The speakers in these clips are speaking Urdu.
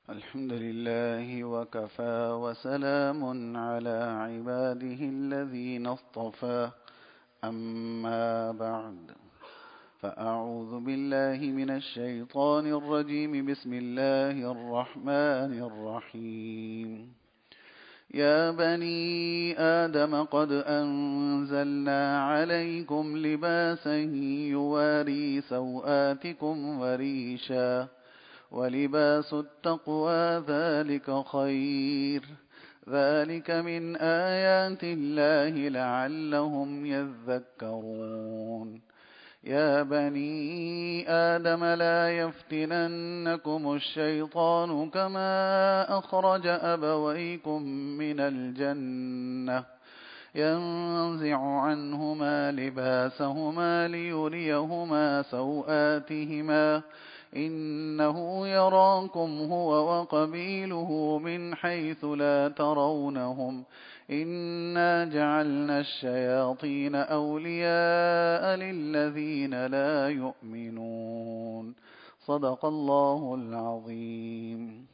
الحمد لله وكفى وسلام على عباده الذين اصطفى أما بعد فأعوذ بالله من الشيطان الرجيم بسم الله الرحمن الرحيم يا بني آدم قد أنزلنا عليكم لباسا يواري سوآتكم وريشا ولباس التقوى ذلك خير ذلك من آيات الله لعلهم يذكرون يا بني آدم لا يفتننكم الشيطان كما أخرج أبويكم من الجنة ينزع عنهما لباسهما ليريهما سوآتهما إنه يراكم هو وقبيله من حيث لا ترونهم إنا جعلنا الشياطين أولياء للذين لا يؤمنون صدق الله العظیم۔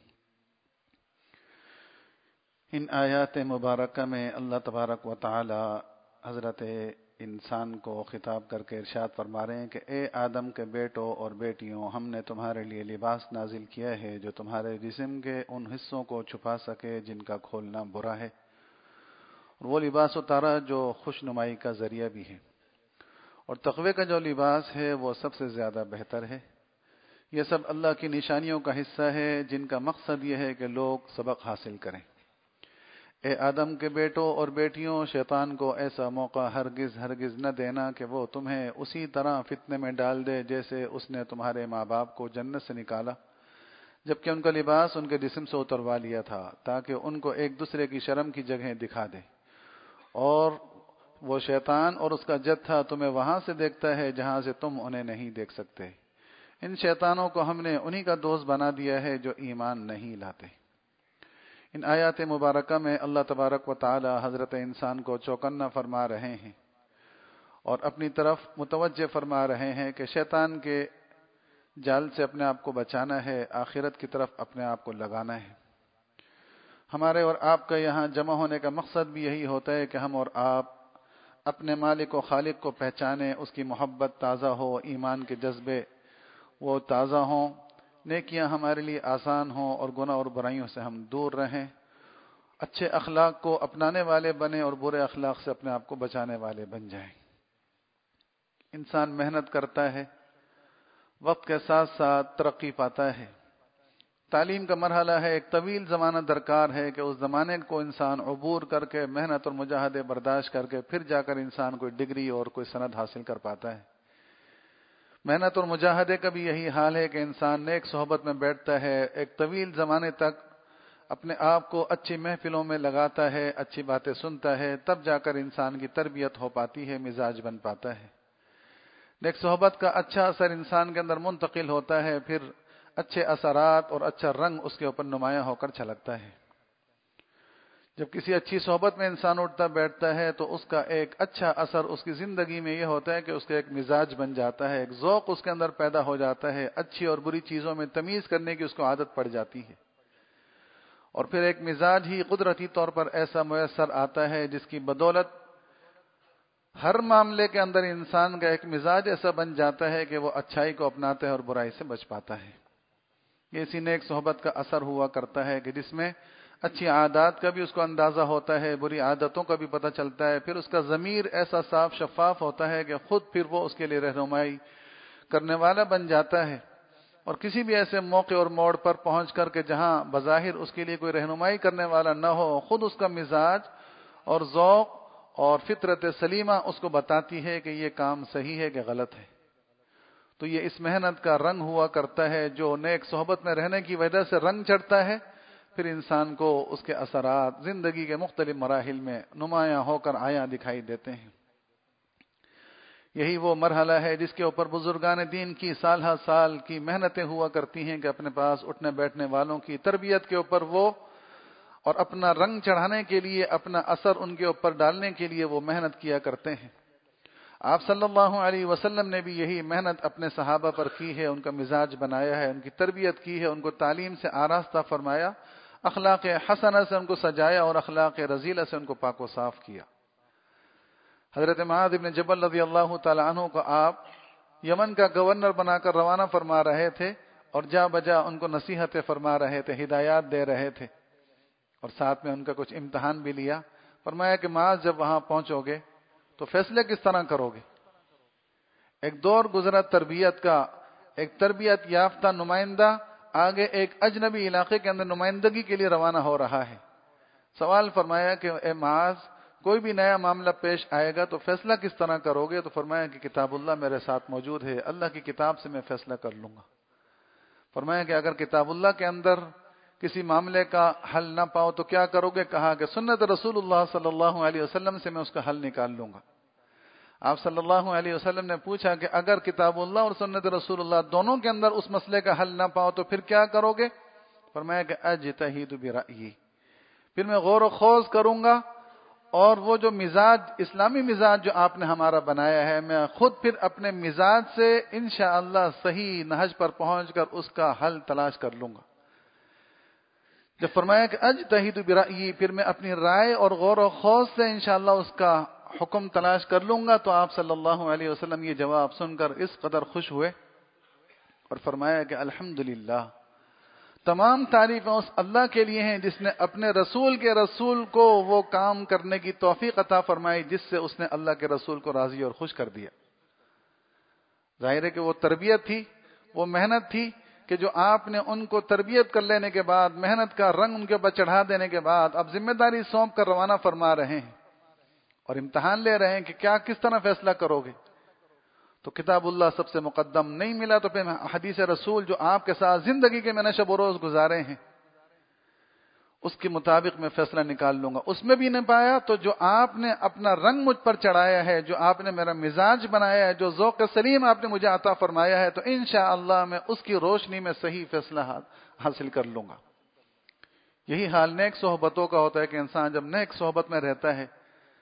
ان آیات مبارکہ میں اللہ تبارک و تعالی حضرت انسان کو خطاب کر کے ارشاد فرما رہے ہیں کہ اے آدم کے بیٹوں اور بیٹیوں، ہم نے تمہارے لیے لباس نازل کیا ہے جو تمہارے جسم کے ان حصوں کو چھپا سکے جن کا کھولنا برا ہے، اور وہ لباس اتارا جو خوش نمائی کا ذریعہ بھی ہے، اور تقوی کا جو لباس ہے وہ سب سے زیادہ بہتر ہے۔ یہ سب اللہ کی نشانیوں کا حصہ ہے جن کا مقصد یہ ہے کہ لوگ سبق حاصل کریں۔ اے آدم کے بیٹوں اور بیٹیوں، شیطان کو ایسا موقع ہرگز نہ دینا کہ وہ تمہیں اسی طرح فتنے میں ڈال دے جیسے اس نے تمہارے ماں باپ کو جنت سے نکالا جبکہ ان کا لباس ان کے جسم سے اتروا لیا تھا، تاکہ ان کو ایک دوسرے کی شرم کی جگہیں دکھا دے۔ اور وہ شیطان اور اس کا جتھا تمہیں وہاں سے دیکھتا ہے جہاں سے تم انہیں نہیں دیکھ سکتے۔ ان شیطانوں کو ہم نے انہی کا دوست بنا دیا ہے جو ایمان نہیں لاتے۔ ان آیات مبارکہ میں اللہ تبارک و تعالی حضرت انسان کو چوکنا فرما رہے ہیں اور اپنی طرف متوجہ فرما رہے ہیں کہ شیطان کے جال سے اپنے آپ کو بچانا ہے، آخرت کی طرف اپنے آپ کو لگانا ہے۔ ہمارے اور آپ کا یہاں جمع ہونے کا مقصد بھی یہی ہوتا ہے کہ ہم اور آپ اپنے مالک و خالق کو پہچانیں، اس کی محبت تازہ ہو، ایمان کے جذبے وہ تازہ ہوں، نیکیاں ہمارے لیے آسان ہوں اور گناہ اور برائیوں سے ہم دور رہیں، اچھے اخلاق کو اپنانے والے بنیں اور برے اخلاق سے اپنے آپ کو بچانے والے بن جائیں۔ انسان محنت کرتا ہے، وقت کے ساتھ ساتھ ترقی پاتا ہے۔ تعلیم کا مرحلہ ہے، ایک طویل زمانہ درکار ہے کہ اس زمانے کو انسان عبور کر کے محنت اور مجاہدے برداشت کر کے پھر جا کر انسان کوئی ڈگری اور کوئی سند حاصل کر پاتا ہے۔ محنت اور مجاہدے کا بھی یہی حال ہے کہ انسان نیک صحبت میں بیٹھتا ہے، ایک طویل زمانے تک اپنے آپ کو اچھی محفلوں میں لگاتا ہے، اچھی باتیں سنتا ہے، تب جا کر انسان کی تربیت ہو پاتی ہے، مزاج بن پاتا ہے۔ نیک صحبت کا اچھا اثر انسان کے اندر منتقل ہوتا ہے، پھر اچھے اثرات اور اچھا رنگ اس کے اوپر نمایاں ہو کر چھلکتا ہے۔ جب کسی اچھی صحبت میں انسان اٹھتا بیٹھتا ہے تو اس کا ایک اچھا اثر اس کی زندگی میں یہ ہوتا ہے کہ اس کا ایک مزاج بن جاتا ہے، ایک ذوق اس کے اندر پیدا ہو جاتا ہے، اچھی اور بری چیزوں میں تمیز کرنے کی اس کو عادت پڑ جاتی ہے، اور پھر ایک مزاج ہی قدرتی طور پر ایسا میسر آتا ہے جس کی بدولت ہر معاملے کے اندر انسان کا ایک مزاج ایسا بن جاتا ہے کہ وہ اچھائی کو اپناتا ہے اور برائی سے بچ پاتا ہے۔ یہ اسی نیک صحبت کا اثر ہوا کرتا ہے کہ جس میں اچھی عادات کا بھی اس کو اندازہ ہوتا ہے، بری عادتوں کا بھی پتہ چلتا ہے، پھر اس کا ضمیر ایسا صاف شفاف ہوتا ہے کہ خود پھر وہ اس کے لیے رہنمائی کرنے والا بن جاتا ہے، اور کسی بھی ایسے موقع اور موڑ پر پہنچ کر کے جہاں بظاہر اس کے لیے کوئی رہنمائی کرنے والا نہ ہو، خود اس کا مزاج اور ذوق اور فطرت سلیمہ اس کو بتاتی ہے کہ یہ کام صحیح ہے کہ غلط ہے۔ تو یہ اس محنت کا رنگ ہوا کرتا ہے جو نیک صحبت میں رہنے کی وجہ سے رنگ چڑھتا ہے، پھر انسان کو اس کے اثرات زندگی کے مختلف مراحل میں نمایاں ہو کر آیا دکھائی دیتے ہیں۔ یہی وہ مرحلہ ہے جس کے اوپر بزرگان دین کی سال ہر سال کی محنتیں ہوا کرتی ہیں کہ اپنے پاس اٹھنے بیٹھنے والوں کی تربیت کے اوپر وہ اور اپنا رنگ چڑھانے کے لیے، اپنا اثر ان کے اوپر ڈالنے کے لیے وہ محنت کیا کرتے ہیں۔ آپ صلی اللہ علیہ وسلم نے بھی یہی محنت اپنے صحابہ پر کی ہے، ان کا مزاج بنایا ہے، ان کی تربیت کی ہے، ان کو تعلیم سے آراستہ فرمایا، اخلاق حسنہ سے ان کو سجایا اور اخلاق رذیلہ سے ان کو پاک و صاف کیا۔ حضرت معاذ بن جبل رضی اللہ تعالی عنہ کو آپ یمن کا گورنر بنا کر روانہ فرما رہے تھے اور جا بجا ان کو نصیحتیں فرما رہے تھے، ہدایات دے رہے تھے، اور ساتھ میں ان کا کچھ امتحان بھی لیا۔ فرمایا کہ معاذ جب وہاں پہنچو گے تو فیصلے کس طرح کرو گے؟ ایک دور گزرا تربیت کا، ایک تربیت یافتہ نمائندہ آگے ایک اجنبی علاقے کے اندر نمائندگی کے لیے روانہ ہو رہا ہے۔ سوال فرمایا کہ اے معاذ، کوئی بھی نیا معاملہ پیش آئے گا تو فیصلہ کس طرح کرو گے؟ تو فرمایا کہ کتاب اللہ میرے ساتھ موجود ہے، اللہ کی کتاب سے میں فیصلہ کر لوں گا۔ فرمایا کہ اگر کتاب اللہ کے اندر کسی معاملے کا حل نہ پاؤ تو کیا کرو گے؟ کہا کہ سنت رسول اللہ صلی اللہ علیہ وسلم سے میں اس کا حل نکال لوں گا۔ آپ صلی اللہ علیہ وسلم نے پوچھا کہ اگر کتاب اللہ اور سنت رسول اللہ دونوں کے اندر اس مسئلے کا حل نہ پاؤ تو پھر کیا کرو گے؟ فرمایا کہ اجتہد برأیی، پھر میں غور و خوض کروں گا، اور وہ جو مزاج، اسلامی مزاج جو آپ نے ہمارا بنایا ہے، میں خود پھر اپنے مزاج سے انشاءاللہ صحیح نہج پر پہنچ کر اس کا حل تلاش کر لوں گا۔ جب فرمایا کہ اجتہد برأیی، پھر میں اپنی رائے اور غور و خوض سے انشاءاللہ اس کا حکم تلاش کر لوں گا، تو آپ صلی اللہ علیہ وسلم یہ جواب سن کر اس قدر خوش ہوئے اور فرمایا کہ الحمدللہ، تمام تعریفیں اس اللہ کے لیے ہیں جس نے اپنے رسول کے رسول کو وہ کام کرنے کی توفیق عطا فرمائی جس سے اس نے اللہ کے رسول کو راضی اور خوش کر دیا۔ ظاہر ہے کہ وہ تربیت تھی، وہ محنت تھی کہ جو آپ نے ان کو تربیت کر لینے کے بعد، محنت کا رنگ ان کے اوپر چڑھا دینے کے بعد اب ذمہ داری سونپ کر روانہ فرما رہے ہیں اور امتحان لے رہے ہیں کہ کیا کس طرح فیصلہ کرو گے۔ تو کتاب اللہ سب سے مقدم نہیں ملا تو پھر حدیث رسول جو آپ کے ساتھ زندگی کے میں نے شب و روز گزارے ہیں اس کے مطابق میں فیصلہ نکال لوں گا۔ اس میں بھی نہیں پایا تو جو آپ نے اپنا رنگ مجھ پر چڑھایا ہے، جو آپ نے میرا مزاج بنایا ہے، جو ذوق سلیم آپ نے مجھے عطا فرمایا ہے، تو انشاءاللہ میں اس کی روشنی میں صحیح فیصلہ حاصل کر لوں گا۔ یہی حال نیک صحبتوں کا ہوتا ہے کہ انسان جب نیک صحبت میں رہتا ہے،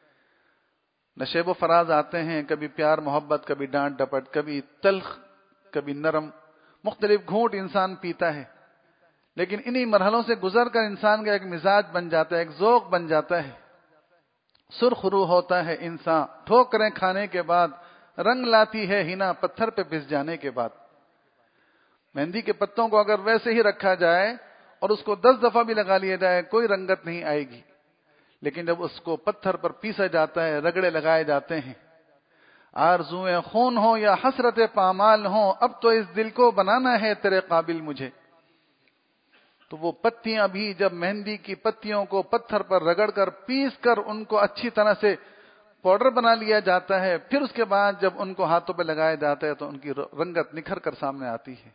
نشیب و فراز آتے ہیں، کبھی پیار محبت، کبھی ڈانٹ ڈپٹ، کبھی تلخ، کبھی نرم، مختلف گھونٹ انسان پیتا ہے، لیکن انہی مرحلوں سے گزر کر انسان کا ایک مزاج بن جاتا ہے، ایک ذوق بن جاتا ہے، سرخ روح ہوتا ہے انسان، ٹھوکریں کھانے کے بعد رنگ لاتی ہے ہنا پتھر پہ پس جانے کے بعد۔ مہندی کے پتوں کو اگر ویسے ہی رکھا جائے اور اس کو 10 دفعہ بھی لگا لیا جائے کوئی رنگت نہیں آئے گی، لیکن جب اس کو پتھر پر پیسا جاتا ہے، رگڑے لگائے جاتے ہیں، آرزوئیں خون ہو یا حسرت پامال ہو، اب تو اس دل کو بنانا ہے تیرے قابل مجھے، تو وہ پتیاں بھی جب مہندی کی پتیوں کو پتھر پر رگڑ کر پیس کر ان کو اچھی طرح سے پاؤڈر بنا لیا جاتا ہے، پھر اس کے بعد جب ان کو ہاتھوں پہ لگایا جاتا ہے تو ان کی رنگت نکھر کر سامنے آتی ہے۔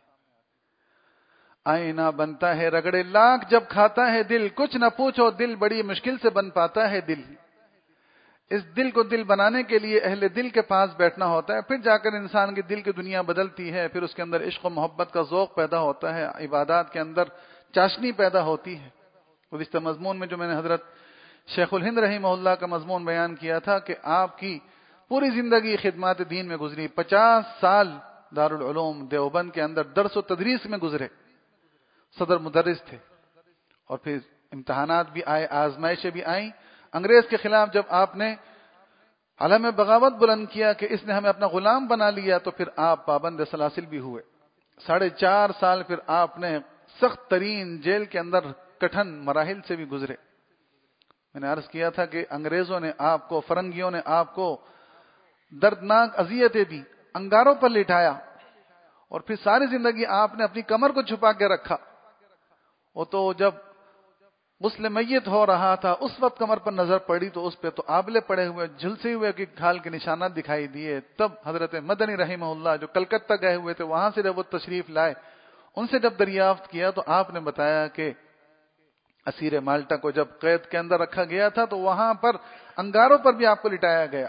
آئینہ بنتا ہے رگڑے لاکھ جب کھاتا ہے دل، کچھ نہ پوچھو دل بڑی مشکل سے بن پاتا ہے دل۔ اس دل کو دل بنانے کے لیے اہل دل کے پاس بیٹھنا ہوتا ہے، پھر جا کر انسان کے دل کی دنیا بدلتی ہے، پھر اس کے اندر عشق و محبت کا ذوق پیدا ہوتا ہے، عبادات کے اندر چاشنی پیدا ہوتی ہے۔ گزشتہ مضمون میں جو میں نے حضرت شیخ الہند رحمہ اللہ کا مضمون بیان کیا تھا کہ آپ کی پوری زندگی خدمات دین میں گزری، 50 سال دارالعلوم دیوبند کے اندر درس و تدریس میں گزرے، صدر مدرس تھے، اور پھر امتحانات بھی آئے، آزمائشیں بھی آئیں۔ انگریز کے خلاف جب آپ نے علم بغاوت بلند کیا کہ اس نے ہمیں اپنا غلام بنا لیا، تو پھر آپ پابند سلاسل بھی ہوئے۔ 4.5 سال پھر آپ نے سخت ترین جیل کے اندر کٹھن مراحل سے بھی گزرے۔ میں نے عرض کیا تھا کہ انگریزوں نے آپ کو، فرنگیوں نے آپ کو دردناک اذیتیں دی، انگاروں پر لٹایا، اور پھر ساری زندگی آپ نے اپنی کمر کو چھپا کے رکھا۔ وہ تو جب غسل میت ہو رہا تھا اس وقت کمر پر نظر پڑی تو اس پہ تو آبلے پڑے ہوئے، جھلسے ہوئے کہ کھال کے نشانات دکھائی دیے۔ تب حضرت مدنی رحمہ اللہ جو کلکتہ گئے ہوئے تھے، وہاں سے جب وہ تشریف لائے، ان سے جب دریافت کیا تو آپ نے بتایا کہ اسیر مالٹا کو جب قید کے اندر رکھا گیا تھا تو وہاں پر انگاروں پر بھی آپ کو لٹایا گیا،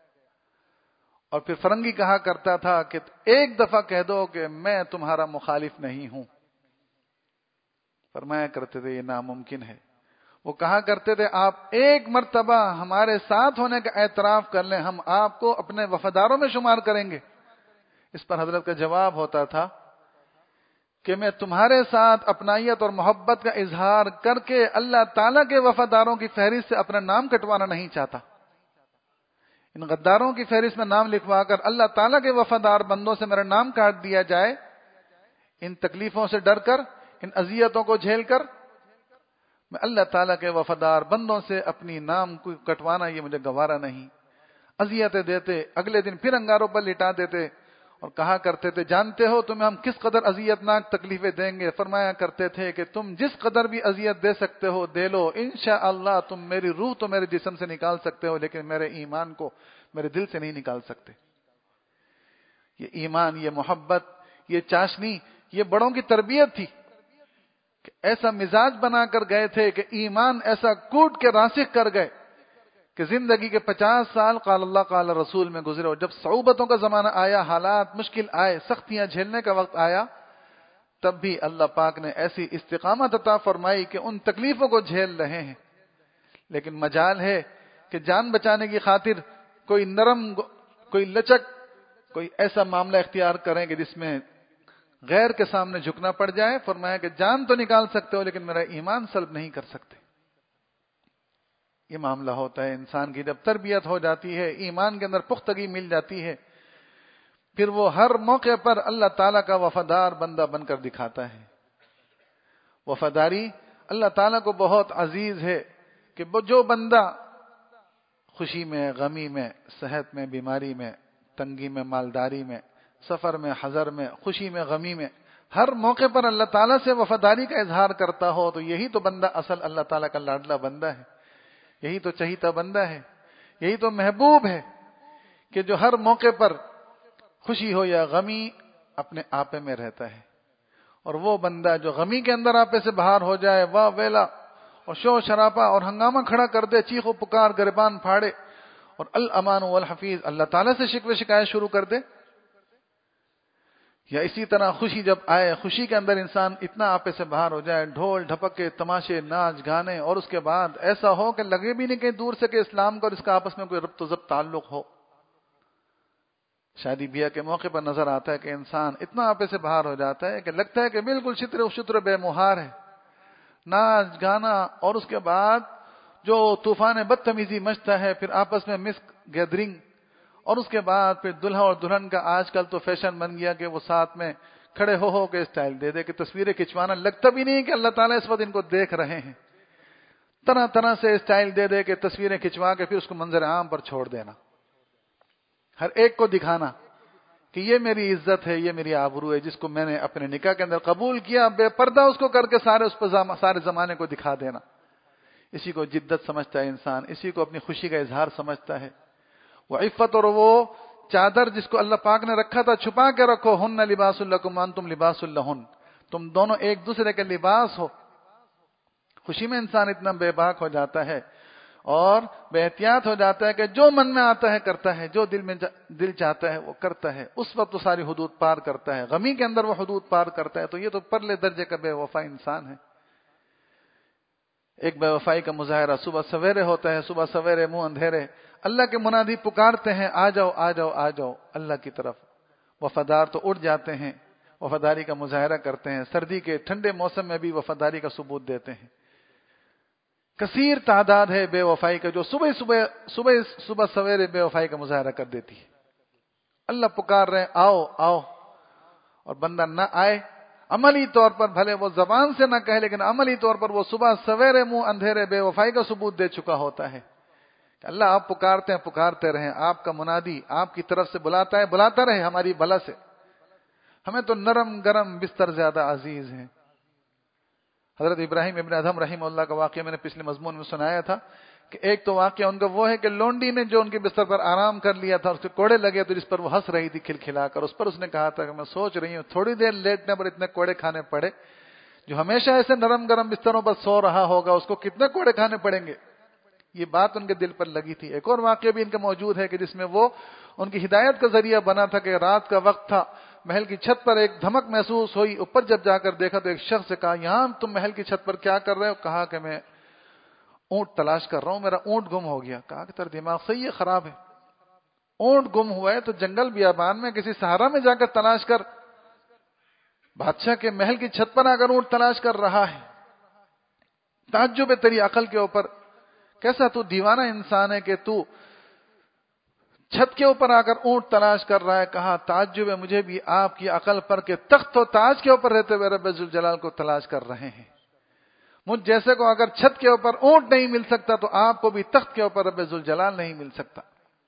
اور پھر فرنگی کہا کرتا تھا کہ ایک دفعہ کہہ دو کہ میں تمہارا مخالف نہیں ہوں۔ فرمایا کرتے تھے یہ ناممکن ہے، وہ کہا کرتے تھے آپ ایک مرتبہ ہمارے ساتھ ہونے کا اعتراف کر لیں، ہم آپ کو اپنے وفاداروں میں شمار کریں گے۔ اس پر حضرت کا جواب ہوتا تھا کہ میں تمہارے ساتھ اپنائیت اور محبت کا اظہار کر کے اللہ تعالیٰ کے وفاداروں کی فہرست سے اپنا نام کٹوانا نہیں چاہتا۔ ان غداروں کی فہرست میں نام لکھوا کر اللہ تعالیٰ کے وفادار بندوں سے میرا نام کاٹ دیا جائے، ان تکلیفوں سے ڈر کر، ان اذیتوں کو جھیل کر میں اللہ تعالیٰ کے وفادار بندوں سے اپنی نام کو کٹوانا یہ مجھے گوارا نہیں۔ اذیتیں دیتے، اگلے دن پھر انگاروں پر لٹا دیتے اور کہا کرتے تھے جانتے ہو تمہیں ہم کس قدر اذیت ناک تکلیفیں دیں گے؟ فرمایا کرتے تھے کہ تم جس قدر بھی اذیت دے سکتے ہو دے لو، انشاءاللہ تم میری روح تو میرے جسم سے نکال سکتے ہو لیکن میرے ایمان کو میرے دل سے نہیں نکال سکتے۔ یہ ایمان، یہ محبت، یہ چاشنی، یہ بڑوں کی تربیت تھی کہ ایسا مزاج بنا کر گئے تھے کہ ایمان ایسا کوٹ کے راسخ کر گئے کہ زندگی کے 50 سال قال اللہ قال رسول میں گزرے، اور جب صعوبتوں کا زمانہ آیا، حالات مشکل آئے، سختیاں جھیلنے کا وقت آیا، تب بھی اللہ پاک نے ایسی استقامت عطا فرمائی کہ ان تکلیفوں کو جھیل رہے ہیں۔ لیکن مجال ہے کہ جان بچانے کی خاطر کوئی نرم، کوئی لچک، کوئی ایسا معاملہ اختیار کریں کہ جس میں غیر کے سامنے جھکنا پڑ جائے۔ فرمایا کہ جان تو نکال سکتے ہو لیکن میرا ایمان سلب نہیں کر سکتے۔ یہ معاملہ ہوتا ہے انسان کی جب تربیت ہو جاتی ہے، ایمان کے اندر پختگی مل جاتی ہے، پھر وہ ہر موقع پر اللہ تعالیٰ کا وفادار بندہ بن کر دکھاتا ہے۔ وفاداری اللہ تعالیٰ کو بہت عزیز ہے کہ جو بندہ خوشی میں، غمی میں، صحت میں، بیماری میں، تنگی میں، مالداری میں، سفر میں، حضر میں، خوشی میں، غمی میں، ہر موقع پر اللہ تعالیٰ سے وفاداری کا اظہار کرتا ہو تو یہی تو بندہ اصل اللہ تعالیٰ کا لاڈلا بندہ ہے، یہی تو چہیتا بندہ ہے، یہی تو محبوب ہے کہ جو ہر موقع پر خوشی ہو یا غمی اپنے آپے میں رہتا ہے۔ اور وہ بندہ جو غمی کے اندر آپے سے باہر ہو جائے، واہ ویلا اور شور شرابہ اور ہنگامہ کھڑا کر دے، چیخ و پکار گریبان پھاڑے اور الامان والحفیظ اللہ تعالیٰ سے شکوے شکایت شروع کر دے، یا اسی طرح خوشی جب آئے، خوشی کے اندر انسان اتنا آپے سے باہر ہو جائے، ڈھول ڈھپکے، تماشے، ناچ گانے، اور اس کے بعد ایسا ہو کہ لگے بھی نہیں کہ دور سے کہ اسلام کا اور اس کا آپس میں کوئی ربط و ضبط تعلق ہو۔ شادی بیاہ کے موقع پر نظر آتا ہے کہ انسان اتنا آپے سے باہر ہو جاتا ہے کہ لگتا ہے کہ بالکل شتر بے مہار ہے، ناچ گانا، اور اس کے بعد جو طوفان بدتمیزی مچتا ہے، پھر آپس میں مسک گیدرنگ، اور اس کے بعد پھر دلہا اور دلہن کا آج کل تو فیشن بن گیا کہ وہ ساتھ میں کھڑے ہو کے اسٹائل دے دے کہ تصویریں کھنچوانا، لگتا بھی نہیں کہ اللہ تعالیٰ اس وقت ان کو دیکھ رہے ہیں، طرح طرح سے اسٹائل دے دے کہ تصویریں کھنچوا کے پھر اس کو منظر عام پر چھوڑ دینا، ہر ایک کو دکھانا کہ یہ میری عزت ہے، یہ میری آبرو ہے، جس کو میں نے اپنے نکاح کے اندر قبول کیا، بے پردہ اس کو کر کے سارے زمانے کو دکھا دینا۔ اسی کو جدت سمجھتا ہے انسان، اسی کو اپنی خوشی کا اظہار سمجھتا ہے۔ وہ عفت اور وہ چادر جس کو اللہ پاک نے رکھا تھا چھپا کے رکھو، ہن لباس لکم وانتم لباس لہن، تم دونوں ایک دوسرے کے لباس ہو۔ خوشی میں انسان اتنا بے باک ہو جاتا ہے اور بے احتیاط ہو جاتا ہے کہ جو من میں آتا ہے کرتا ہے، جو دل چاہتا ہے وہ کرتا ہے، اس وقت تو ساری حدود پار کرتا ہے، غمی کے اندر وہ حدود پار کرتا ہے، تو یہ تو پرلے درجے کا بے وفا انسان ہے۔ ایک بے وفائی کا مظاہرہ صبح سویرے ہوتا ہے، صبح سویرے منہ اندھیرے اللہ کے منادی پکارتے ہیں، آ جاؤ آ جاؤ آ جاؤ اللہ کی طرف، وفادار تو اٹھ جاتے ہیں، وفاداری کا مظاہرہ کرتے ہیں، سردی کے ٹھنڈے موسم میں بھی وفاداری کا ثبوت دیتے ہیں۔ کثیر تعداد ہے بے وفائی کا جو صبح سویرے بے وفائی کا مظاہرہ کر دیتی ہے۔ اللہ پکار رہے آؤ آؤ، اور بندہ نہ آئے، عملی طور پر بھلے وہ زبان سے نہ کہے لیکن عملی طور پر وہ صبح سویرے منہ اندھیرے بے وفائی کا ثبوت دے چکا ہوتا ہے کہ اللہ آپ پکارتے ہیں، پکارتے رہیں، آپ کا منادی آپ کی طرف سے بلاتا ہے، بلاتا رہے ہماری بھلا سے۔ ہمیں تو نرم گرم بستر زیادہ عزیز ہیں۔ حضرت ابراہیم ابن ادھم رحمہ اللہ کا واقعہ میں نے پچھلے مضمون میں سنایا تھا کہ ایک تو واقعہ ان کا وہ ہے کہ لونڈی نے جو ان کے بستر پر آرام کر لیا تھا، اس کے کوڑے لگے تو جس پر وہ ہنس رہی تھی کھلکھلا کر، اس پر اس نے کہا تھا کہ میں سوچ رہی ہوں تھوڑی دیر لیٹنے پر اتنے کوڑے کھانے پڑے، جو ہمیشہ ایسے نرم گرم بستروں پر سو رہا ہوگا اس کو کتنے کوڑے کھانے پڑیں گے۔ یہ بات ان کے دل پر لگی تھی۔ ایک اور واقعہ بھی ان کا موجود ہے کہ جس میں وہ ان کی ہدایت کا ذریعہ بنا تھا کہ رات کا وقت تھا، محل کی چھت پر ایک دھمک محسوس ہوئی، اوپر جب جا کر دیکھا تو ایک شخص سے کہا یہاں تم محل کی چھت پر کیا کر رہے ہو؟ کہا کہ میں اونٹ تلاش کر رہا ہوں، میرا اونٹ گم ہو گیا۔ کہا کہ تیرا دماغ صحیح ہے، خراب ہے، اونٹ گم ہوا ہے تو جنگل بیابان میں کسی صحرا میں جا کر تلاش کر، بادشاہ کے محل کی چھت پر آ کر اونٹ تلاش کر رہا ہے۔ تعجب ہے تیری عقل کے اوپر، کیسا تو دیوانہ انسان ہے کہ تو چھت کے اوپر آ کر اونٹ تلاش کر رہا ہے۔ کہا تعجب ہے مجھے بھی آپ کی عقل پر کہ تخت و تاج کے اوپر رہتے ہوئے رب ذوالجلال کو تلاش کر رہے ہیں۔ مجھ جیسے کو اگر چھت کے اوپر اونٹ نہیں مل سکتا تو آپ کو بھی تخت کے اوپر رب ذوالجلال نہیں مل سکتا۔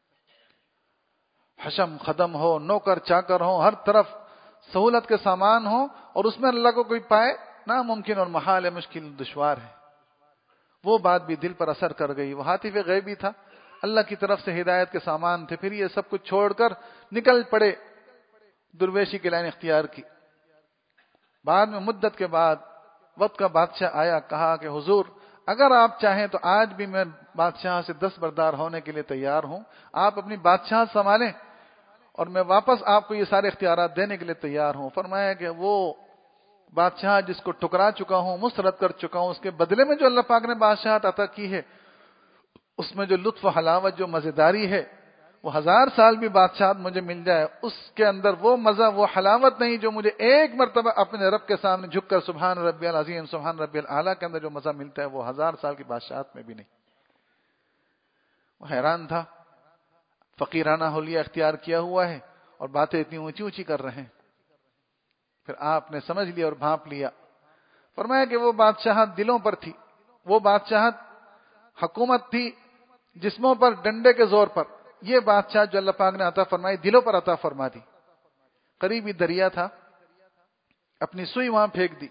حشم خدم ہو، نوکر چاکر ہو، ہر طرف سہولت کے سامان ہو، اور اس میں اللہ کو کوئی پائے، ناممکن اور محال ہے، مشکل دشوار ہے۔ وہ بات بھی دل پر اثر کر گئی۔ وہ ہاتف غیبی تھا، اللہ کی طرف سے ہدایت کے سامان تھے، پھر یہ سب کچھ چھوڑ کر نکل پڑے، درویشی کی لائن اختیار کی۔ بعد میں مدت کے بعد وقت کا بادشاہ آیا، کہا کہ حضور اگر آپ چاہیں تو آج بھی میں بادشاہ سے دستبردار ہونے کے لیے تیار ہوں، آپ اپنی بادشاہ سنبھالیں اور میں واپس آپ کو یہ سارے اختیارات دینے کے لیے تیار ہوں۔ فرمایا کہ وہ بادشاہ جس کو ٹکرا چکا ہوں، مسرت کر چکا ہوں، اس کے بدلے میں جو اللہ پاک نے بادشاہت عطا کی ہے، اس میں جو لطف و حلاوت، جو مزیداری ہے، وہ 1000 سال بھی بادشاہت مجھے مل جائے، اس کے اندر وہ مزہ، وہ حلاوت نہیں جو مجھے ایک مرتبہ اپنے رب کے سامنے جھک کر سبحان ربی العظیم، سبحان ربی الاعلیٰ کے اندر جو مزہ ملتا ہے، وہ 1000 سال کی بادشاہت میں بھی نہیں۔ وہ حیران تھا، فقیرانہ حلیہ اختیار کیا ہوا ہے اور باتیں اتنی اونچی اونچی کر رہے ہیں۔ پھر آپ نے سمجھ لیا اور بھانپ لیا۔ فرمایا کہ وہ بادشاہت دلوں پر تھی، وہ بادشاہت حکومت تھی جسموں پر، ڈنڈے کے زور پر۔ یہ بادشاہ جو اللہ پاک نے عطا فرمائی، دلوں پر عطا فرما دی۔ قریبی دریا تھا، اپنی سوئی وہاں پھینک دی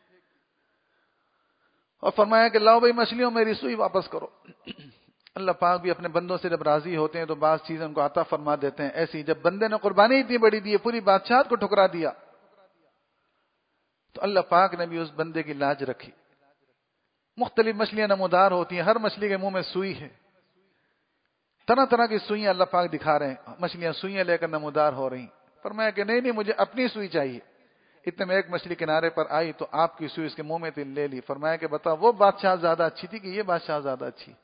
اور فرمایا کہ لاؤ بھائی مچھلیوں، میری سوئی واپس کرو۔ اللہ پاک بھی اپنے بندوں سے جب راضی ہوتے ہیں تو بعض چیزیں ان کو عطا فرما دیتے ہیں۔ ایسی جب بندے نے قربانی اتنی بڑی دی، پوری بادشاہت کو ٹھکرا دیا، تو اللہ پاک نے بھی اس بندے کی لاج رکھی۔ مختلف مچھلیاں نمودار ہوتی ہیں، ہر مچھلی کے منہ میں سوئی ہے، طرح طرح کی سوئیاں اللہ پاک دکھا رہے ہیں، مچھلیاں سوئیاں لے کر نمودار ہو رہی ہیں۔ فرمایا کہ نہیں مجھے اپنی سوئی چاہیے۔ اتنے میں ایک مچھلی کنارے پر آئی تو آپ کی سوئی اس کے منہ میں تھی، لے لی۔ فرمایا کہ بتا وہ بادشاہ زیادہ اچھی تھی کہ یہ بادشاہ زیادہ اچھی؟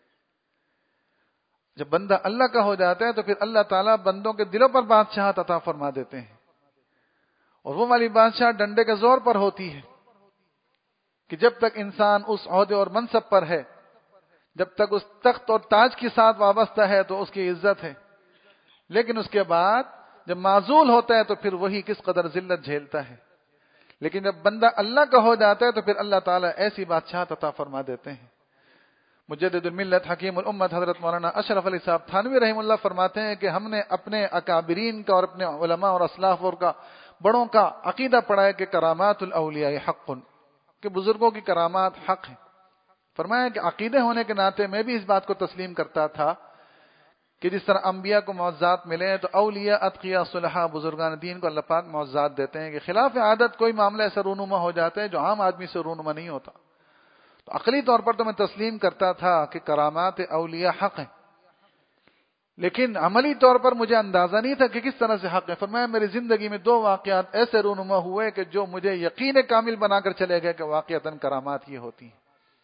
جب بندہ اللہ کا ہو جاتا ہے تو پھر اللہ تعالیٰ بندوں کے دلوں پر بادشاہت عطا فرما دیتے ہیں، اور وہ والی بادشاہ ڈنڈے کے زور پر ہوتی ہے کہ جب تک انسان اس عہدے اور منصب پر ہے، جب تک اس تخت اور تاج کے ساتھ وابستہ ہے تو اس کی عزت ہے، لیکن اس کے بعد جب معزول ہوتا ہے تو پھر وہی کس قدر ذلت جھیلتا ہے۔ لیکن جب بندہ اللہ کا ہو جاتا ہے تو پھر اللہ تعالیٰ ایسی بادشاہت عطا فرما دیتے ہیں۔ مجدد الملت حکیم الامت حضرت مولانا اشرف علی صاحب تھانوی رحم اللہ فرماتے ہیں کہ ہم نے اپنے اکابرین کا اور اپنے علماء اور اسلاف اور کا بڑوں کا عقیدہ پڑھا ہے کہ کرامات الاولیاء حق، کہ بزرگوں کی کرامات حق ہیں۔ فرمایا کہ عقیدے ہونے کے ناطے میں بھی اس بات کو تسلیم کرتا تھا کہ جس طرح انبیاء کو معجزات ملے ہیں تو اولیاء، اتقیاء، صلحاء، بزرگان دین کو اللہ پاک معجزات دیتے ہیں کہ خلاف عادت کوئی معاملہ ایسا رونما ہو جاتا ہے جو عام آدمی سے رونما نہیں ہوتا۔ تو عقلی طور پر تو میں تسلیم کرتا تھا کہ کرامات اولیاء حق ہیں، لیکن عملی طور پر مجھے اندازہ نہیں تھا کہ کس طرح سے حق ہے۔ فرمایا میری زندگی میں 2 واقعات ایسے رونما ہوئے کہ جو مجھے یقین کامل بنا کر چلے گئے کہ واقعتاً کرامات یہ ہوتی ہیں۔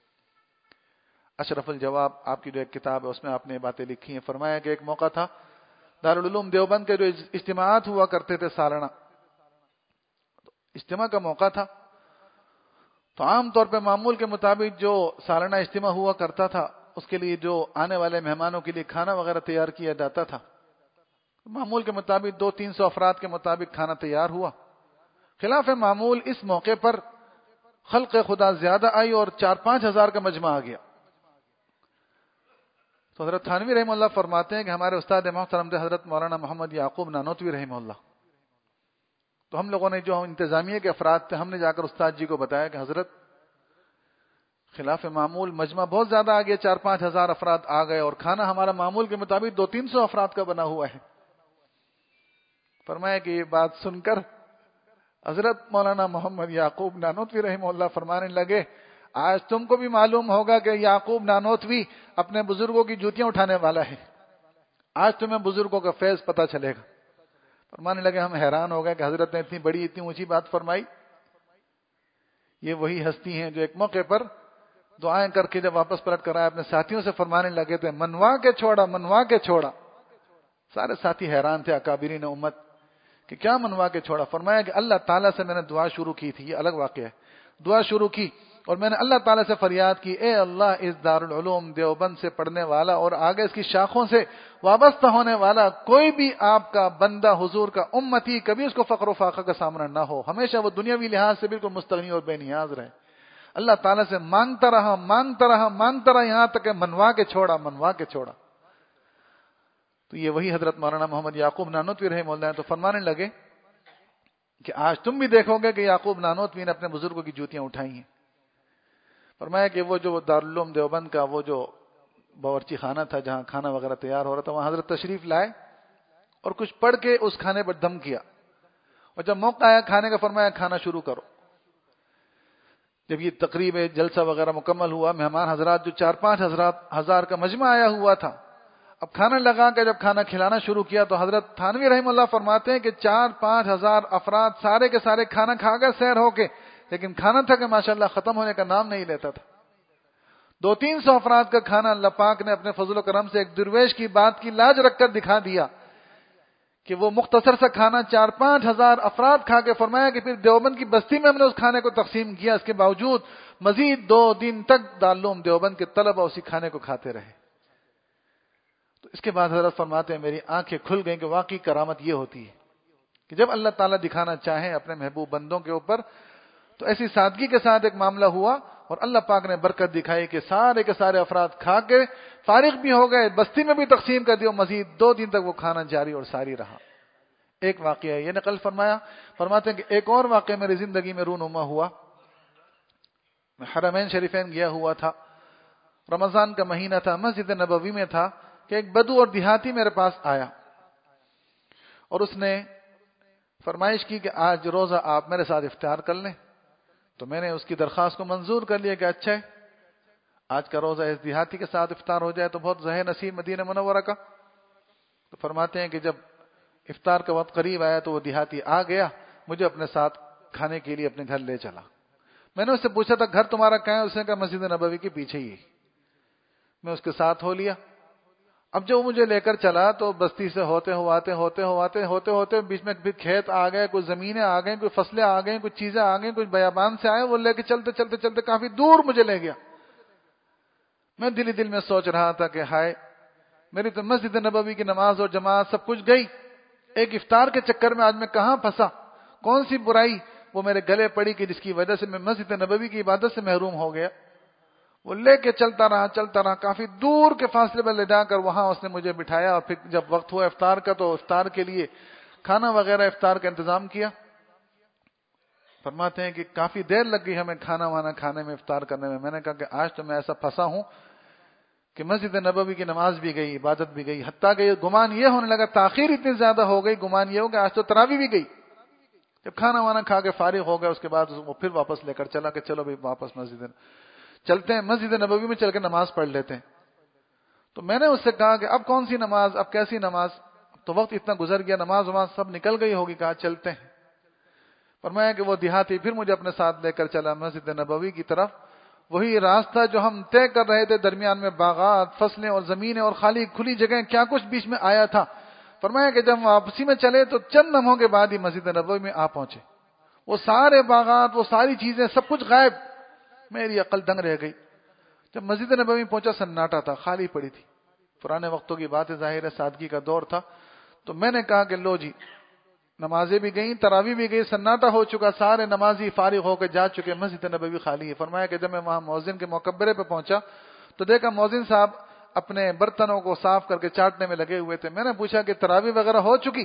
اشرف الجواب آپ کی جو ایک کتاب ہے اس میں آپ نے باتیں لکھی ہیں۔ فرمایا کہ ایک موقع تھا، دارالعلوم دیوبند کے جو اجتماعات ہوا کرتے تھے سالانہ، اجتماع کا موقع تھا، تو عام طور پہ معمول کے مطابق جو سالانہ اجتماع ہوا کرتا تھا اس کے لیے جو آنے والے مہمانوں کے لیے کھانا وغیرہ تیار کیا جاتا تھا، معمول کے مطابق 200-300 افراد کے مطابق کھانا تیار ہوا۔ خلاف معمول اس موقع پر خلق خدا زیادہ آئی اور 4-5 ہزار کا مجمع آ گیا۔ تو حضرت تھانوی رحمہ اللہ فرماتے ہیں کہ ہمارے استاد محترم تھے حضرت مولانا محمد یعقوب نانوتوی رحمہ اللہ۔ تو ہم لوگوں نے جو انتظامیہ کے افراد تھے، ہم نے جا کر استاد جی کو بتایا کہ حضرت خلاف معمول مجمع بہت زیادہ آ گیا، 4-5 ہزار افراد آ گئے اور کھانا ہمارا معمول کے مطابق 200-300 افراد کا بنا ہوا ہے۔ فرمایا کہ یہ بات سن کر حضرت مولانا محمد یعقوب نانوتوی رحمہ اللہ فرمانے لگے، آج تم کو بھی معلوم ہوگا کہ یعقوب نانوتوی اپنے بزرگوں کی جوتیاں اٹھانے والا ہے، آج تمہیں بزرگوں کا فیض پتہ چلے گا۔ فرمانے لگے ہم حیران ہو گئے کہ حضرت نے اتنی بڑی اتنی اونچی بات فرمائی۔ یہ وہی ہستی ہیں جو ایک موقع پر دعائیں کر کے جب واپس پلٹ کر آئے اپنے ساتھیوں سے فرمانے لگے تھے منوا کے چھوڑا، منوا کے چھوڑا۔ سارے ساتھی حیران تھے اکابرین امت کہ کیا منوا کے چھوڑا؟ فرمایا کہ اللہ تعالیٰ سے میں نے دعا شروع کی تھی، یہ الگ واقعہ ہے، دعا شروع کی اور میں نے اللہ تعالیٰ سے فریاد کی، اے اللہ اس دارالعلوم دیوبند سے پڑھنے والا اور آگے اس کی شاخوں سے وابستہ ہونے والا کوئی بھی آپ کا بندہ حضور کا امتی کبھی اس کو فقر و فاقہ کا سامنا نہ ہو، ہمیشہ وہ دنیاوی لحاظ سے بالکل مستغنی اور بے نیاز رہے۔ اللہ تعالیٰ سے مانگتا رہا مانگتا رہا مانگتا رہا یہاں تک کہ منوا کے چھوڑا، منوا کے چھوڑا۔ تو یہ وہی حضرت مولانا محمد یعقوب نانوتوی رحمہ اللہ تو فرمانے لگے کہ آج تم بھی دیکھو گے کہ یعقوب نانوتوی نے اپنے بزرگوں کی جوتیاں اٹھائی ہیں۔ فرمایا کہ وہ جو دارالعلوم دیوبند کا وہ جو باورچی خانہ تھا جہاں کھانا وغیرہ تیار ہو رہا تھا، وہاں حضرت تشریف لائے اور کچھ پڑھ کے اس کھانے پر دم کیا، اور جب موقع آیا کھانے کا فرمایا کھانا شروع کرو۔ جب یہ تقریب جلسہ وغیرہ مکمل ہوا، مہمان حضرات جو 4-5 ہزار کا مجمع آیا ہوا تھا، اب کھانا لگا کے جب کھانا کھلانا شروع کیا تو حضرت تھانوی رحمہ اللہ فرماتے ہیں کہ 4-5 ہزار افراد سارے کے سارے کھانا کھا گئے سیر ہو کے، لیکن کھانا تھا کہ ماشاءاللہ ختم ہونے کا نام نہیں لیتا تھا۔ 200-300 افراد کا کھانا اللہ پاک نے اپنے فضل و کرم سے ایک درویش کی بات کی لاج رکھ کر دکھا دیا کہ وہ مختصر سا کھانا 4-5 ہزار افراد کھا کے فرمایا کہ پھر دیوبند کی بستی میں ہم نے اس کھانے کو تقسیم کیا، اس کے باوجود مزید 2 دن تک دارالعلوم دیوبند کے طلبہ اسی کھانے کو کھاتے رہے۔ تو اس کے بعد حضرت فرماتے ہیں میری آنکھیں کھل گئیں کہ واقعی کرامت یہ ہوتی ہے کہ جب اللہ تعالیٰ دکھانا چاہیں اپنے محبوب بندوں کے اوپر تو ایسی سادگی کے ساتھ ایک معاملہ ہوا اور اللہ پاک نے برکت دکھائی کہ سارے کے سارے افراد کھا کے فارغ بھی ہو گئے، بستی میں بھی تقسیم کر دیا، مزید 2 دن تک وہ کھانا جاری اور ساری رہا۔ ایک واقعہ یہ نقل فرمایا، فرماتے ہیں کہ ایک اور واقعہ میری زندگی میں رونما ہوا۔ میں حرمین شریفین گیا ہوا تھا، رمضان کا مہینہ تھا، مسجد نبوی میں تھا کہ ایک بدو اور دیہاتی میرے پاس آیا اور اس نے فرمائش کی کہ آج روزہ آپ میرے ساتھ افطار کر لیں۔ تو میں نے اس کی درخواست کو منظور کر لیا کہ اچھا ہے، آج کا روزہ اس دیہاتی کے ساتھ افطار ہو جائے تو بہت ظاہر نصیب مدینہ منورہ کا۔ تو فرماتے ہیں کہ جب افطار کا وقت قریب آیا تو وہ دیہاتی آ گیا، مجھے اپنے ساتھ کھانے کے لیے اپنے گھر لے چلا۔ میں نے اس سے پوچھا تھا گھر تمہارا کہاں ہے؟ اس نے کہا مسجد نبوی کے پیچھے ہی۔ میں اس کے ساتھ ہو لیا۔ اب جب وہ مجھے لے کر چلا تو بستی سے ہوتے بیچ میں پھر کھیت آ گئے، کچھ زمینیں آ گئیں، کوئی فصلیں آ گئیں، کچھ چیزیں آ گئیں، کچھ بیابان سے آئے، وہ لے کے چلتے کافی دور مجھے لے گیا۔ میں دل میں سوچ رہا تھا کہ ہائے میری تو مسجد نبوی کی نماز اور جماعت سب کچھ گئی، ایک افطار کے چکر میں آج میں کہاں پھنسا، کون سی برائی وہ میرے گلے پڑی کہ جس کی وجہ سے میں مسجد نبوی کی عبادت سے محروم ہو گیا۔ وہ لے کے چلتا رہا، کافی دور کے فاصلے پر لے جا کر وہاں اس نے مجھے بٹھایا اور پھر جب وقت ہوا افطار کا تو افطار کے لیے کھانا وغیرہ افطار کا انتظام کیا۔ فرماتے ہیں کہ کافی دیر لگ گئی ہمیں کھانا وانا کھانے میں، افطار کرنے میں۔ میں نے کہا کہ آج تو میں ایسا پھنسا ہوں کہ مسجد نبوی کی نماز بھی گئی، عبادت بھی گئی، حتیٰ کہ گمان یہ ہونے لگا، تاخیر اتنی زیادہ ہو گئی، گمان یہ ہو کہ آج تو تراویح بھی گئی۔ جب کھانا وانا کھا کے فارغ ہو گیا اس کے بعد وہ پھر واپس لے کر چلا کہ چلو بھائی واپس چلتے ہیں، مسجد نبوی میں چل کے نماز پڑھ لیتے ہیں۔ تو میں نے اس سے کہا کہ اب کون سی نماز، اب کیسی نماز، اب تو وقت اتنا گزر گیا، نماز وماز سب نکل گئی ہوگی، کہا چلتے ہیں۔ فرمایا کہ وہ دیہاتی پھر مجھے اپنے ساتھ لے کر چلا مسجد نبوی کی طرف، وہی راستہ جو ہم طے کر رہے تھے، درمیان میں باغات، فصلیں اور زمینیں اور خالی کھلی جگہیں، کیا کچھ بیچ میں آیا تھا۔ فرمایا کہ جب واپسی میں چلے تو چند لمحوں کے بعد ہی مسجد نبوی میں آ پہنچے، وہ سارے باغات، وہ ساری چیزیں، سب کچھ غائب۔ میری عقل دنگ رہ گئی۔ جب مسجد نبوی پہنچا سناٹا تھا، خالی پڑی تھی، پرانے وقتوں کی بات ہے، ظاہر ہے سادگی کا دور تھا۔ تو میں نے کہا کہ لو جی، نمازیں بھی گئیں، تراویح بھی گئی، سناٹا ہو چکا، سارے نمازی فارغ ہو کے جا چکے، مسجد نبوی خالی ہے۔ فرمایا کہ جب میں وہاں مؤذن کے مقبرے پہ پہنچا تو دیکھا مؤذن صاحب اپنے برتنوں کو صاف کر کے چاٹنے میں لگے ہوئے تھے۔ میں نے پوچھا کہ تراویح وغیرہ ہو چکی؟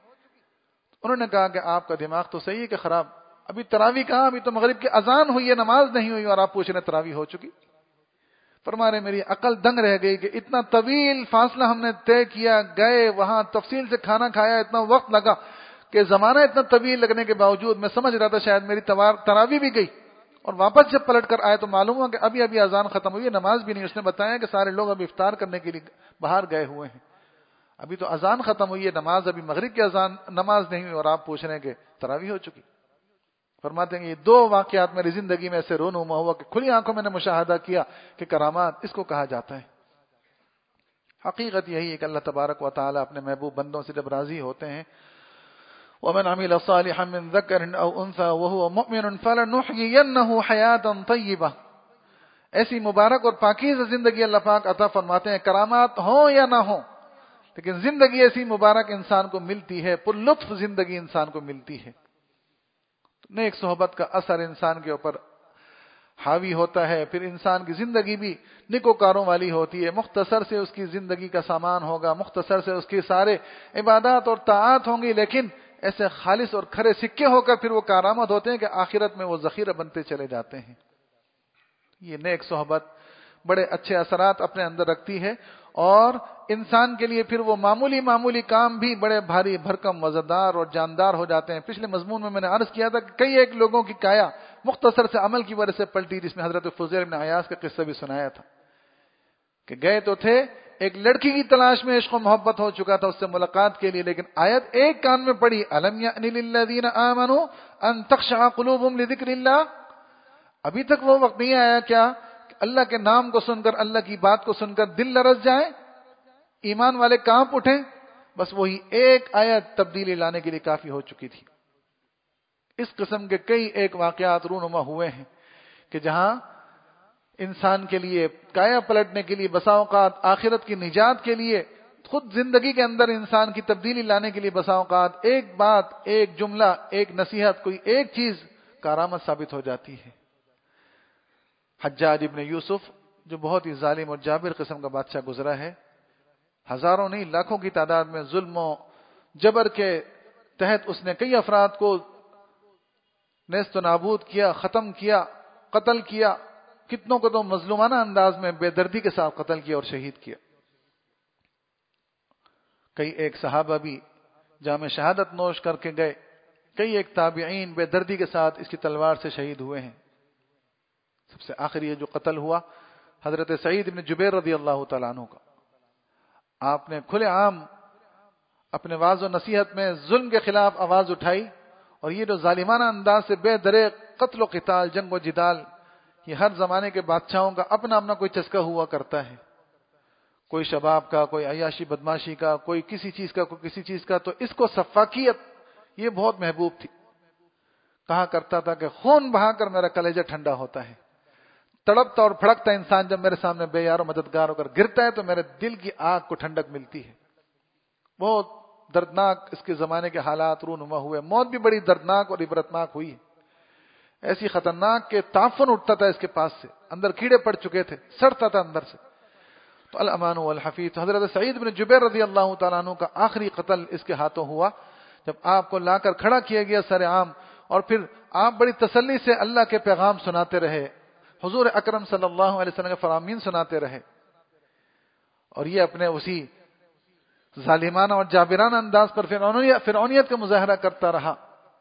انہوں نے کہا کہ آپ کا دماغ تو صحیح ہے کہ خراب، ابھی تراویح کہاں، ابھی تو مغرب کی اذان ہوئی ہے، نماز نہیں ہوئی اور آپ پوچھ رہے ہیں تراویح ہو چکی۔ فرما رہے میری عقل دنگ رہ گئی کہ اتنا طویل فاصلہ ہم نے طے کیا، گئے وہاں تفصیل سے کھانا کھایا، اتنا وقت لگا کہ زمانہ اتنا طویل لگنے کے باوجود میں سمجھ رہا تھا شاید میری تراویح بھی گئی، اور واپس جب پلٹ کر آئے تو معلوم ہوا کہ ابھی اذان ختم ہوئی ہے، نماز بھی نہیں۔ اس نے بتایا کہ سارے لوگ ابھی افطار کرنے کے لیے باہر گئے ہوئے ہیں، ابھی تو اذان ختم ہوئی ہے، نماز ابھی مغرب کی اذان نماز نہیں ہوئی اور آپ پوچھ رہے ہیں کہ تراویح ہو چکی۔ فرماتے ہیں کہ یہ دو واقعات میری زندگی میں ایسے رونما ہوا کہ کھلی آنکھوں میں نے مشاہدہ کیا کہ کرامات اس کو کہا جاتا ہے۔ حقیقت یہی ہے کہ اللہ تبارک و تعالیٰ اپنے محبوب بندوں سے جب راضی ہوتے ہیں، وَمَنْ عَمِلَ صَالِحًا مِّن ذَكَرٍ أَوْ أُنثَىٰ وَهُوَ مُؤْمِنٌ فَلَنُحْيِيَنَّهُ حَيَاةً طَيِّبَةً، ایسی مبارک اور پاکیزہ زندگی اللہ پاک عطا فرماتے ہیں، کرامات ہوں یا نہ ہوں، لیکن زندگی ایسی مبارک انسان کو ملتی ہے، پر لطف زندگی انسان کو ملتی ہے۔ نیک صحبت کا اثر انسان کے اوپر حاوی ہوتا ہے، پھر انسان کی زندگی بھی نیکوکاروں والی ہوتی ہے، مختصر سے اس کی زندگی کا سامان ہوگا، مختصر سے اس کی سارے عبادات اور طاعات ہوں گی، لیکن ایسے خالص اور کھرے سکے ہو کر پھر وہ کارآمد ہوتے ہیں کہ آخرت میں وہ ذخیرہ بنتے چلے جاتے ہیں۔ یہ نیک صحبت بڑے اچھے اثرات اپنے اندر رکھتی ہے، اور انسان کے لیے پھر وہ معمولی کام بھی بڑے بھاری بھرکم وزردار اور جاندار ہو جاتے ہیں۔ پچھلے مضمون میں نے عرض کیا تھا کہ کئی ایک لوگوں کی کایا مختصر سے عمل کی وجہ سے پلٹی، جس میں حضرت فضیل بن عیاض کا قصہ بھی سنایا تھا کہ گئے تو تھے ایک لڑکی کی تلاش میں، عشق و محبت ہو چکا تھا اس سے ملاقات کے لیے، لیکن آیت ایک کان میں پڑی، الم یأن للذین آمنوا ان تخشع قلوبهم لذکر اللہ، ابھی تک وہ وقت نہیں آیا کیا کہ اللہ کے نام کو سن کر، اللہ کی بات کو سن کر دل لرز جائے، ایمان والے کانپ اٹھیں؟ بس وہی ایک آیت تبدیلی لانے کے لیے کافی ہو چکی تھی۔ اس قسم کے کئی ایک واقعات رونما ہوئے ہیں کہ جہاں انسان کے لیے کایا پلٹنے کے لیے، بسا اوقات آخرت کی نجات کے لیے، خود زندگی کے اندر انسان کی تبدیلی لانے کے لیے بسا اوقات ایک بات، ایک جملہ، ایک نصیحت، کوئی ایک چیز کارآمد ثابت ہو جاتی ہے۔ حجاج ابن یوسف جو بہت ہی ظالم اور جابر قسم کا بادشاہ گزرا ہے، ہزاروں نہیں لاکھوں کی تعداد میں ظلم و جبر کے تحت اس نے کئی افراد کو نیست و نابود کیا، ختم کیا، قتل کیا، کتنوں کو تو مظلومانہ انداز میں بے دردی کے ساتھ قتل کیا اور شہید کیا۔ کئی ایک صحابہ بھی جام شہادت نوش کر کے گئے، کئی ایک تابعین بے دردی کے ساتھ اس کی تلوار سے شہید ہوئے ہیں۔ سب سے آخری یہ جو قتل ہوا حضرت سعید بن جبیر رضی اللہ تعالیٰ عنہ کا، آپ نے کھلے عام اپنے واعظ و نصیحت میں ظلم کے خلاف آواز اٹھائی، اور یہ جو ظالمانہ انداز سے بے دریغ قتل و قتال، جنگ و جدال، یہ ہر زمانے کے بادشاہوں کا اپنا اپنا کوئی چسکا ہوا کرتا ہے، کوئی شباب کا، کوئی عیاشی بدماشی کا، کوئی کسی چیز کا، کوئی کسی چیز کا۔ تو اس کو سفاکیت یہ بہت محبوب تھی، کہا کرتا تھا کہ خون بہا کر میرا کلیجہ ٹھنڈا ہوتا ہے، تڑپتا اور پھڑکتا انسان جب میرے سامنے بے یار و مددگار ہو کر گرتا ہے تو میرے دل کی آگ کو ٹھنڈک ملتی ہے۔ بہت دردناک اس کے زمانے کے حالات رونما ہوئے، موت بھی بڑی دردناک اور عبرتناک ہوئی ہے، ایسی خطرناک کہ تعفن اٹھتا تھا اس کے پاس سے، اندر کیڑے پڑ چکے تھے، سڑتا تھا اندر سے۔ تو الامان والحفیظ حضرت سعید بن جبیر رضی اللہ تعالیٰ عنہ کا آخری قتل اس کے ہاتھوں ہوا، جب آپ کو لا کر کھڑا کیا گیا سر عام، اور پھر آپ بڑی تسلی سے اللہ کے پیغام سناتے رہے، حضور اکرم صلی اللہ علیہ وسلم کے فرامین سناتے رہے، اور یہ اپنے اسی ظالمانہ اور جابرانہ انداز پر فرعونیت کا مظاہرہ کرتا رہا۔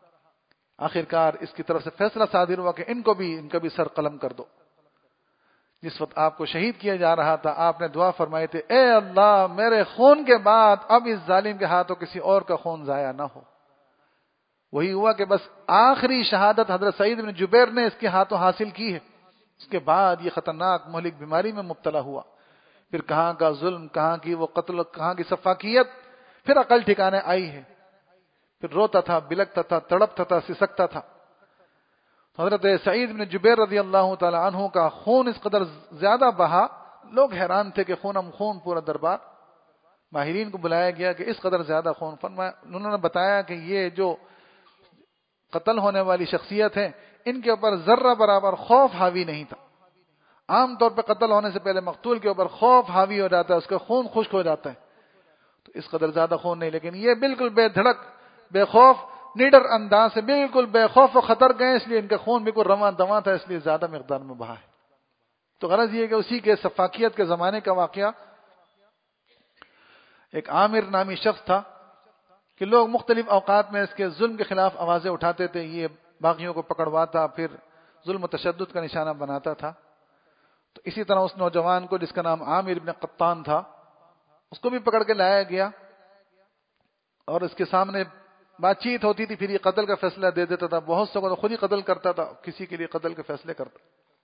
آخرکار اس کی طرف سے فیصلہ صادر ہوا کہ ان کا بھی سر قلم کر دو۔ جس وقت آپ کو شہید کیا جا رہا تھا، آپ نے دعا فرمائی تھی، اے اللہ میرے خون کے بعد اب اس ظالم کے ہاتھوں کسی اور کا خون ضائع نہ ہو۔ وہی ہوا کہ بس آخری شہادت حضرت سعید بن جبیر نے اس کے ہاتھوں حاصل کی ہے۔ اس کے بعد یہ خطرناک مہلک بیماری میں مبتلا ہوا، پھر کہاں کا ظلم، کہاں کی وہ قتل، کہاں کی سفاکیت، پھر عقل ٹھکانے آئی ہے، پھر روتا تھا، بلکتا تھا، تڑپتا تھا، سسکتا تھا۔ حضرت سعید بن جبیر رضی اللہ تعالی عنہ کا خون اس قدر زیادہ بہا، لوگ حیران تھے کہ خونم خون پورا دربار۔ ماہرین کو بلایا گیا کہ اس قدر زیادہ خون، انہوں نے بتایا کہ یہ جو قتل ہونے والی شخصیت ہے، ان کے اوپر ذرہ برابر خوف حاوی نہیں تھا۔ عام طور پہ قتل ہونے سے پہلے مقتول کے اوپر خوف حاوی ہو جاتا ہے، اس کا خون خشک ہو جاتا ہے، تو اس قدر زیادہ خون نہیں، لیکن یہ بالکل بے دھڑک، بے خوف، نیڈر انداز سے بالکل بے خوف و خطر گئے، اس لیے ان کا خون بالکل رواں دواں تھا، اس لیے زیادہ مقدار میں بہا ہے۔ تو غرض یہ کہ اسی کے سفاکیت کے زمانے کا واقعہ، ایک عامر نامی شخص تھا کہ لوگ مختلف اوقات میں اس کے ظلم کے خلاف آوازیں اٹھاتے تھے، یہ باغیوں کو پکڑواتا، پھر ظلم و تشدد کا نشانہ بناتا تھا۔ تو اسی طرح اس نوجوان کو جس کا نام عامر بن قطان تھا، اس کو بھی پکڑ کے لایا گیا اور اس کے سامنے بات چیت ہوتی تھی، پھر یہ قتل کا فیصلہ دے دیتا تھا، بہت سو کو تو خود ہی قتل کرتا تھا، کسی کے لیے قتل کے فیصلے کرتا.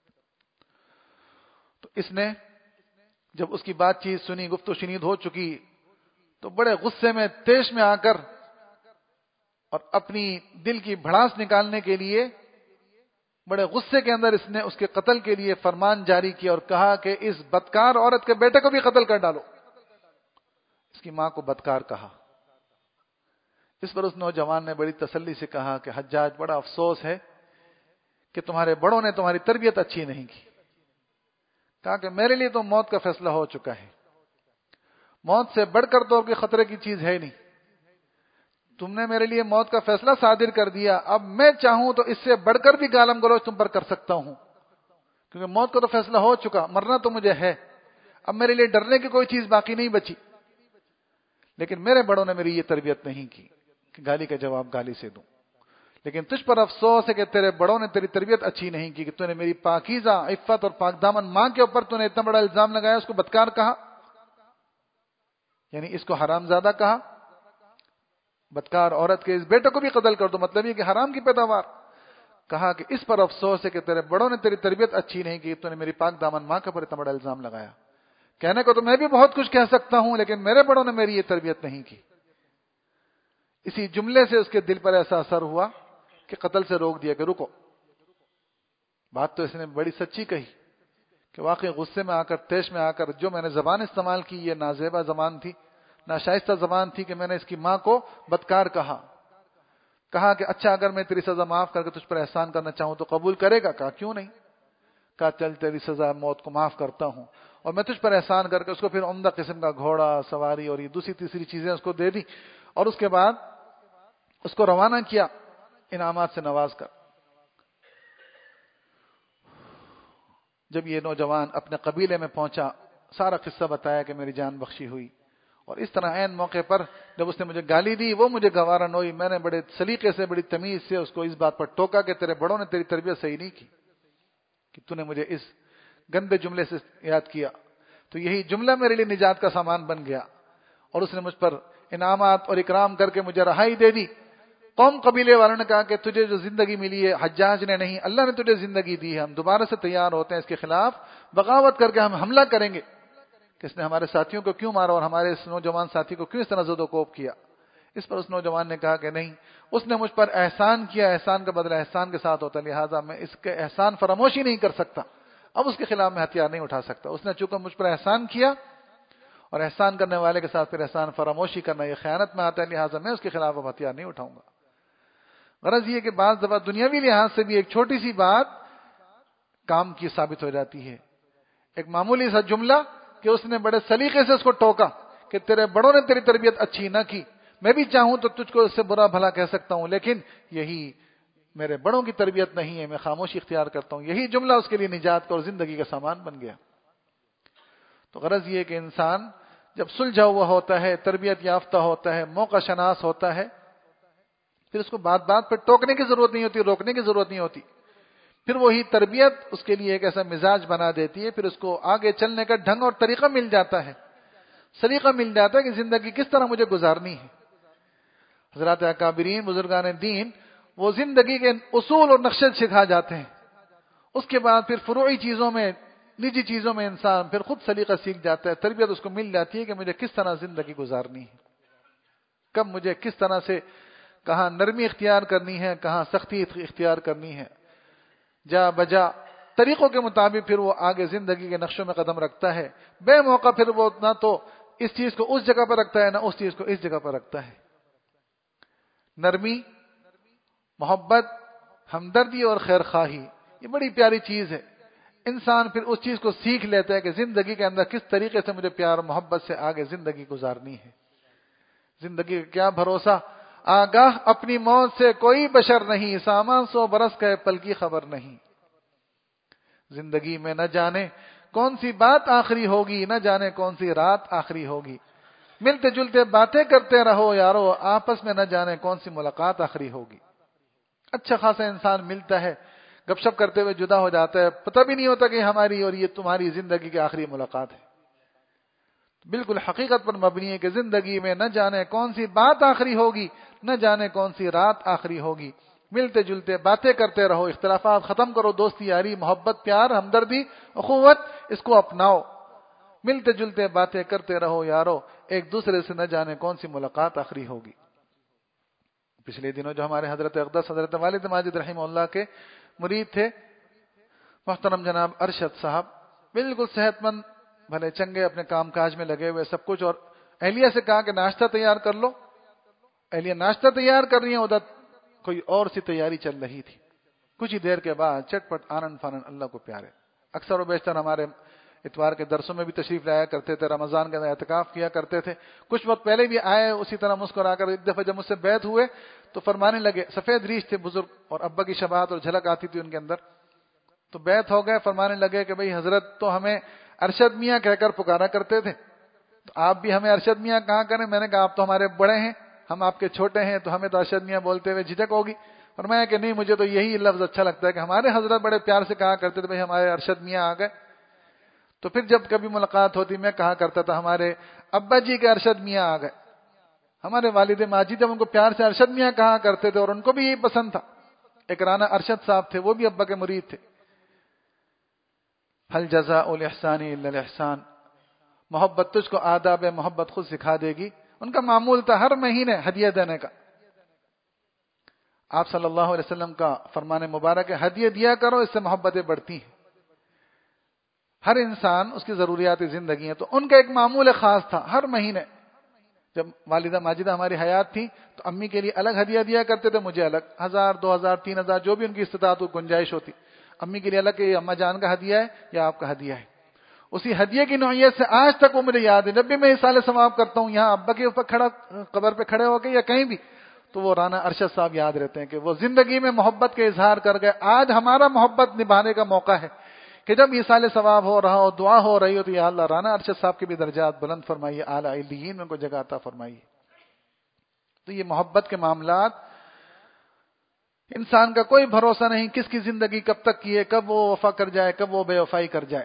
تو اس نے جب اس کی بات چیت سنی، گفت و شنید ہو چکی، تو بڑے غصے میں تیش میں آ کر اور اپنی دل کی بھڑاس نکالنے کے لیے بڑے غصے کے اندر اس نے اس کے قتل کے لیے فرمان جاری کیا اور کہا کہ اس بدکار عورت کے بیٹے کو بھی قتل کر ڈالو. اس کی ماں کو بدکار کہا. اس پر اس نوجوان نے بڑی تسلی سے کہا کہ حجاج بڑا افسوس ہے کہ تمہارے بڑوں نے تمہاری تربیت اچھی نہیں کی. کہا کہ میرے لیے تو موت کا فیصلہ ہو چکا ہے، موت سے بڑھ کر تو کوئی خطرے کی چیز ہے نہیں. تم نے میرے لیے موت کا فیصلہ صادر کر دیا، اب میں چاہوں تو اس سے بڑھ کر بھی گالم گلوچ تم پر کر سکتا ہوں، کیونکہ موت کا تو فیصلہ ہو چکا، مرنا تو مجھے ہے، اب میرے لیے ڈرنے کی کوئی چیز باقی نہیں بچی. لیکن میرے بڑوں نے میری یہ تربیت نہیں کی کہ گالی کا جواب گالی سے دوں. لیکن تجھ پر افسوس ہے کہ تیرے بڑوں نے تیری تربیت اچھی نہیں کی، کہ تو نے میری پاکیزہ عفت اور پاک دامن ماں کے اوپر تو نے اتنا بڑا الزام لگایا، اس کو بدکار کہا، یعنی اس کو حرام زادہ کہا. بدکار عورت کے اس بیٹے کو بھی قتل کر دو، مطلب یہ کہ حرام کی پیداوار. کہا کہ اس پر افسوس ہے کہ تیرے بڑوں نے تیری تربیت اچھی نہیں کی، تو نے میری پاک دامن ماں کے اوپر اتنا بڑا الزام لگایا. کہنے کو تو میں بھی بہت کچھ کہہ سکتا ہوں، لیکن میرے بڑوں نے میری یہ تربیت نہیں کی. اسی جملے سے اس کے دل پر ایسا اثر ہوا کہ قتل سے روک دیا کہ رکو. بات تو اس نے بڑی سچی کہی کہ واقعی غصے میں آ کر، تیش میں آ کر جو میں نے زبان استعمال کی یہ نازیبا زبان تھی، ناشائستہ زبان تھی، کہ میں نے اس کی ماں کو بدکار کہا. کہا کہ اچھا اگر میں تیری سزا معاف کر کے تجھ پر احسان کرنا چاہوں تو قبول کرے گا؟ کہا کیوں نہیں. کہا چل تیری سزا موت کو معاف کرتا ہوں، اور میں تجھ پر احسان کر کے اس کو پھر عمدہ قسم کا گھوڑا سواری اور یہ دوسری تیسری چیزیں اس کو دے دی، اور اس کے بعد اس کو روانہ کیا انعامات سے نواز کر. جب یہ نوجوان اپنے قبیلے میں پہنچا، سارا قصہ بتایا کہ میری جان بخشی ہوئی، اور اس طرح عین موقع پر جب اس نے مجھے گالی دی، وہ مجھے گوارا نہ ہوئی. میں نے بڑے سلیقے سے، بڑی تمیز سے اس کو اس بات پر ٹوکا کہ تیرے بڑوں نے تیری تربیت صحیح نہیں کی، کہ تو نے مجھے اس گندے جملے سے یاد کیا. تو یہی جملہ میرے لیے نجات کا سامان بن گیا، اور اس نے مجھ پر انعامات اور اکرام کر کے مجھے رہائی دے دی. قوم قبیلے والوں نے کہا کہ تجھے جو زندگی ملی ہے حجاج نے نہیں، اللہ نے تجھے زندگی دی ہے، ہم دوبارہ سے تیار ہوتے ہیں اس کے خلاف بغاوت کر کے ہم حملہ کریں گے کہ اس نے ہمارے ساتھیوں کو کیوں مارا اور ہمارے اس نوجوان ساتھی کو کیوں اس طرح زد و کوب کیا. اس پر اس نوجوان نے کہا کہ نہیں، اس نے مجھ پر احسان کیا، احسان کا بدلہ احسان کے ساتھ ہوتا ہے، لہٰذا میں اس کے احسان فراموشی نہیں کر سکتا، اب اس کے خلاف میں ہتھیار نہیں اٹھا سکتا. اس نے چونکہ مجھ پر احسان کیا، اور احسان کرنے والے کے ساتھ پھر احسان فراموشی کرنا یہ خیانت میں آتا ہے، لہٰذا میں اس کے خلاف اب ہتھیار نہیں اٹھاؤں گا. غرض یہ کہ بعض دفعہ دنیاوی لحاظ سے بھی ایک چھوٹی سی بات کام کی ثابت ہو جاتی ہے. ایک معمولی سا جملہ کہ اس نے بڑے سلیقے سے اس کو ٹوکا کہ تیرے بڑوں نے تیری تربیت اچھی نہ کی، میں بھی چاہوں تو تجھ کو اس سے برا بھلا کہہ سکتا ہوں، لیکن یہی میرے بڑوں کی تربیت نہیں ہے، میں خاموشی اختیار کرتا ہوں. یہی جملہ اس کے لیے نجات کا اور زندگی کا سامان بن گیا. تو غرض یہ کہ انسان جب سلجھا ہوا ہوتا ہے، تربیت یافتہ ہوتا ہے، موقع شناس ہوتا ہے، پھر اس کو بات بات پہ ٹوکنے کی ضرورت نہیں ہوتی، روکنے کی ضرورت نہیں ہوتی. پھر وہی تربیت اس کے لیے ایک ایسا مزاج بنا دیتی ہے، پھر اس کو آگے چلنے کا ڈھنگ اور طریقہ مل جاتا ہے، سلیقہ مل جاتا ہے کہ زندگی کس طرح مجھے گزارنی ہے. حضرات اکابرین بزرگان دین وہ زندگی کے اصول اور نقشے سکھا جاتے ہیں. اس کے بعد پھر فروعی چیزوں میں، نجی چیزوں میں انسان پھر خود سلیقہ سیکھ جاتا ہے، تربیت اس کو مل جاتی ہے کہ مجھے کس طرح زندگی گزارنی ہے، کب مجھے کس طرح سے کہاں نرمی اختیار کرنی ہے، کہاں سختی اختیار کرنی ہے. جا بجا طریقوں کے مطابق پھر وہ آگے زندگی کے نقشوں میں قدم رکھتا ہے. بے موقع پھر وہ نہ تو اس چیز کو اس جگہ پر رکھتا ہے، نہ اس چیز کو اس جگہ پر رکھتا ہے. نرمی، محبت، ہمدردی اور خیر خواہی یہ بڑی پیاری چیز ہے. انسان پھر اس چیز کو سیکھ لیتا ہے کہ زندگی کے اندر کس طریقے سے مجھے پیار و محبت سے آگے زندگی گزارنی ہے. زندگی کا کیا بھروسہ، آگاہ اپنی موت سے کوئی بشر نہیں، سامان 100 برس کا پل کی خبر نہیں. زندگی میں نہ جانے کون سی بات آخری ہوگی، نہ جانے کون سی رات آخری ہوگی. ملتے جلتے باتیں کرتے رہو یارو، آپس میں نہ جانے کون سی ملاقات آخری ہوگی. اچھا خاصا انسان ملتا ہے، گپ شپ کرتے ہوئے جدا ہو جاتا ہے، پتہ بھی نہیں ہوتا کہ ہماری اور یہ تمہاری زندگی کی آخری ملاقات ہے. بالکل حقیقت پر مبنی ہے کہ زندگی میں نہ جانے کون سی بات آخری ہوگی، نہ جانے کون سی رات آخری ہوگی۔ ملتے جلتے باتیں کرتے رہو، اختلافات ختم کرو، دوستی یاری محبت پیار ہمدردی اخوت اس کو اپناؤ۔ ملتے جلتے باتیں کرتے رہو یارو، ایک دوسرے سے نہ جانے کون سی ملاقات آخری ہوگی۔ پچھلے دنوں جو ہمارے حضرت اقدس حضرت والد ماجد رحمہ اللہ کے مرید تھے محترم جناب ارشد صاحب، بالکل صحت مند بھلے چنگے اپنے کام کاج میں لگے ہوئے سب کچھ، اور اہلیہ سے کہا کہ ناشتہ تیار کر لو، اہلیہ ناشتہ تیار کر رہی ہیں، ادھر کوئی اور سی تیاری چل رہی تھی۔ کچھ ہی دیر کے بعد چٹ پٹ آنن فانن اللہ کو پیارے، اکثر و بیشتر ہمارے اتوار کے درسوں میں بھی تشریف لایا کرتے تھے، رمضان کے اندر اعتکاف کیا کرتے تھے، کچھ وقت پہلے بھی آئے اسی طرح مسکرا کر۔ ایک دفعہ جب مجھ سے بیعت ہوئے تو فرمانے لگے، سفید ریش تھے بزرگ اور ابا کی شباہت اور جھلک آتی تھی ان کے اندر، تو بیعت ہو گئے، فرمانے لگے کہ بھئی حضرت تو ہمیں ارشد میاں کہہ کر پکارا کرتے تھے، تو آپ بھی ہمیں ارشد میاں کہاں کریں؟ میں نے کہا آپ تو ہمارے بڑے ہیں، ہم آپ کے چھوٹے ہیں، تو ہمیں تو ارشد میاں بولتے ہوئے جھجک ہوگی۔ فرمایا کہ نہیں، مجھے تو یہی لفظ اچھا لگتا ہے کہ ہمارے حضرت بڑے پیار سے کہا کرتے تھے بھئی ہمارے ارشد میاں آ گئے۔ تو پھر جب کبھی ملاقات ہوتی میں کہا کرتا تھا ہمارے ابا جی کے ارشد میاں آ گئے۔ ہمارے والد ماجد جب ان کو پیار سے ارشد میاں کہا کرتے تھے اور ان کو بھی یہی پسند تھا۔ ایک رانا ارشد صاحب تھے، وہ بھی ابا کے مرید تھے۔ هل جزاء الاحسان الا الاحسان، محبت تجھ کو آداب محبت خود سکھا دے گی۔ ان کا معمول تھا ہر مہینے ہدیہ دینے کا۔ آپ صلی اللہ علیہ وسلم کا فرمان مبارک ہے، ہدیہ دیا کرو، اس سے محبتیں بڑھتی ہیں۔ ہر انسان اس کی ضروریات زندگی ہیں، تو ان کا ایک معمول خاص تھا، ہر مہینے جب والدہ ماجدہ ہماری حیات تھی تو امی کے لیے الگ ہدیہ دیا کرتے تھے، مجھے الگ، 1000 2000 3000 جو بھی ان کی استطاعت و گنجائش ہوتی، امی کے لیے الگ کہ یہ اما جان کا ہدیہ ہے یا آپ کا ہدیہ ہے۔ اسی ہدیے کی نوعیت سے آج تک وہ مجھے یاد ہے، جب بھی میں اصالہ ثواب کرتا ہوں یہاں ابا کے اوپر کھڑا، قبر پہ کھڑے ہو کے یا کہیں بھی، تو وہ رانا ارشد صاحب یاد رہتے ہیں کہ وہ زندگی میں محبت کے اظہار کر گئے۔ آج ہمارا محبت نبھانے کا موقع ہے کہ جب اصالہ ثواب ہو رہا ہو، دعا ہو رہی ہو، تو یا اللہ رانا ارشد صاحب کے بھی درجات بلند فرمائیے، اعلیٰ علیین میں کو جگہ عطا فرمائیے۔ تو یہ محبت کے معاملات، انسان کا کوئی بھروسہ نہیں کس کی زندگی کب تک کی ہے، کب وہ وفا کر جائے، کب وہ بے وفائی کر جائے۔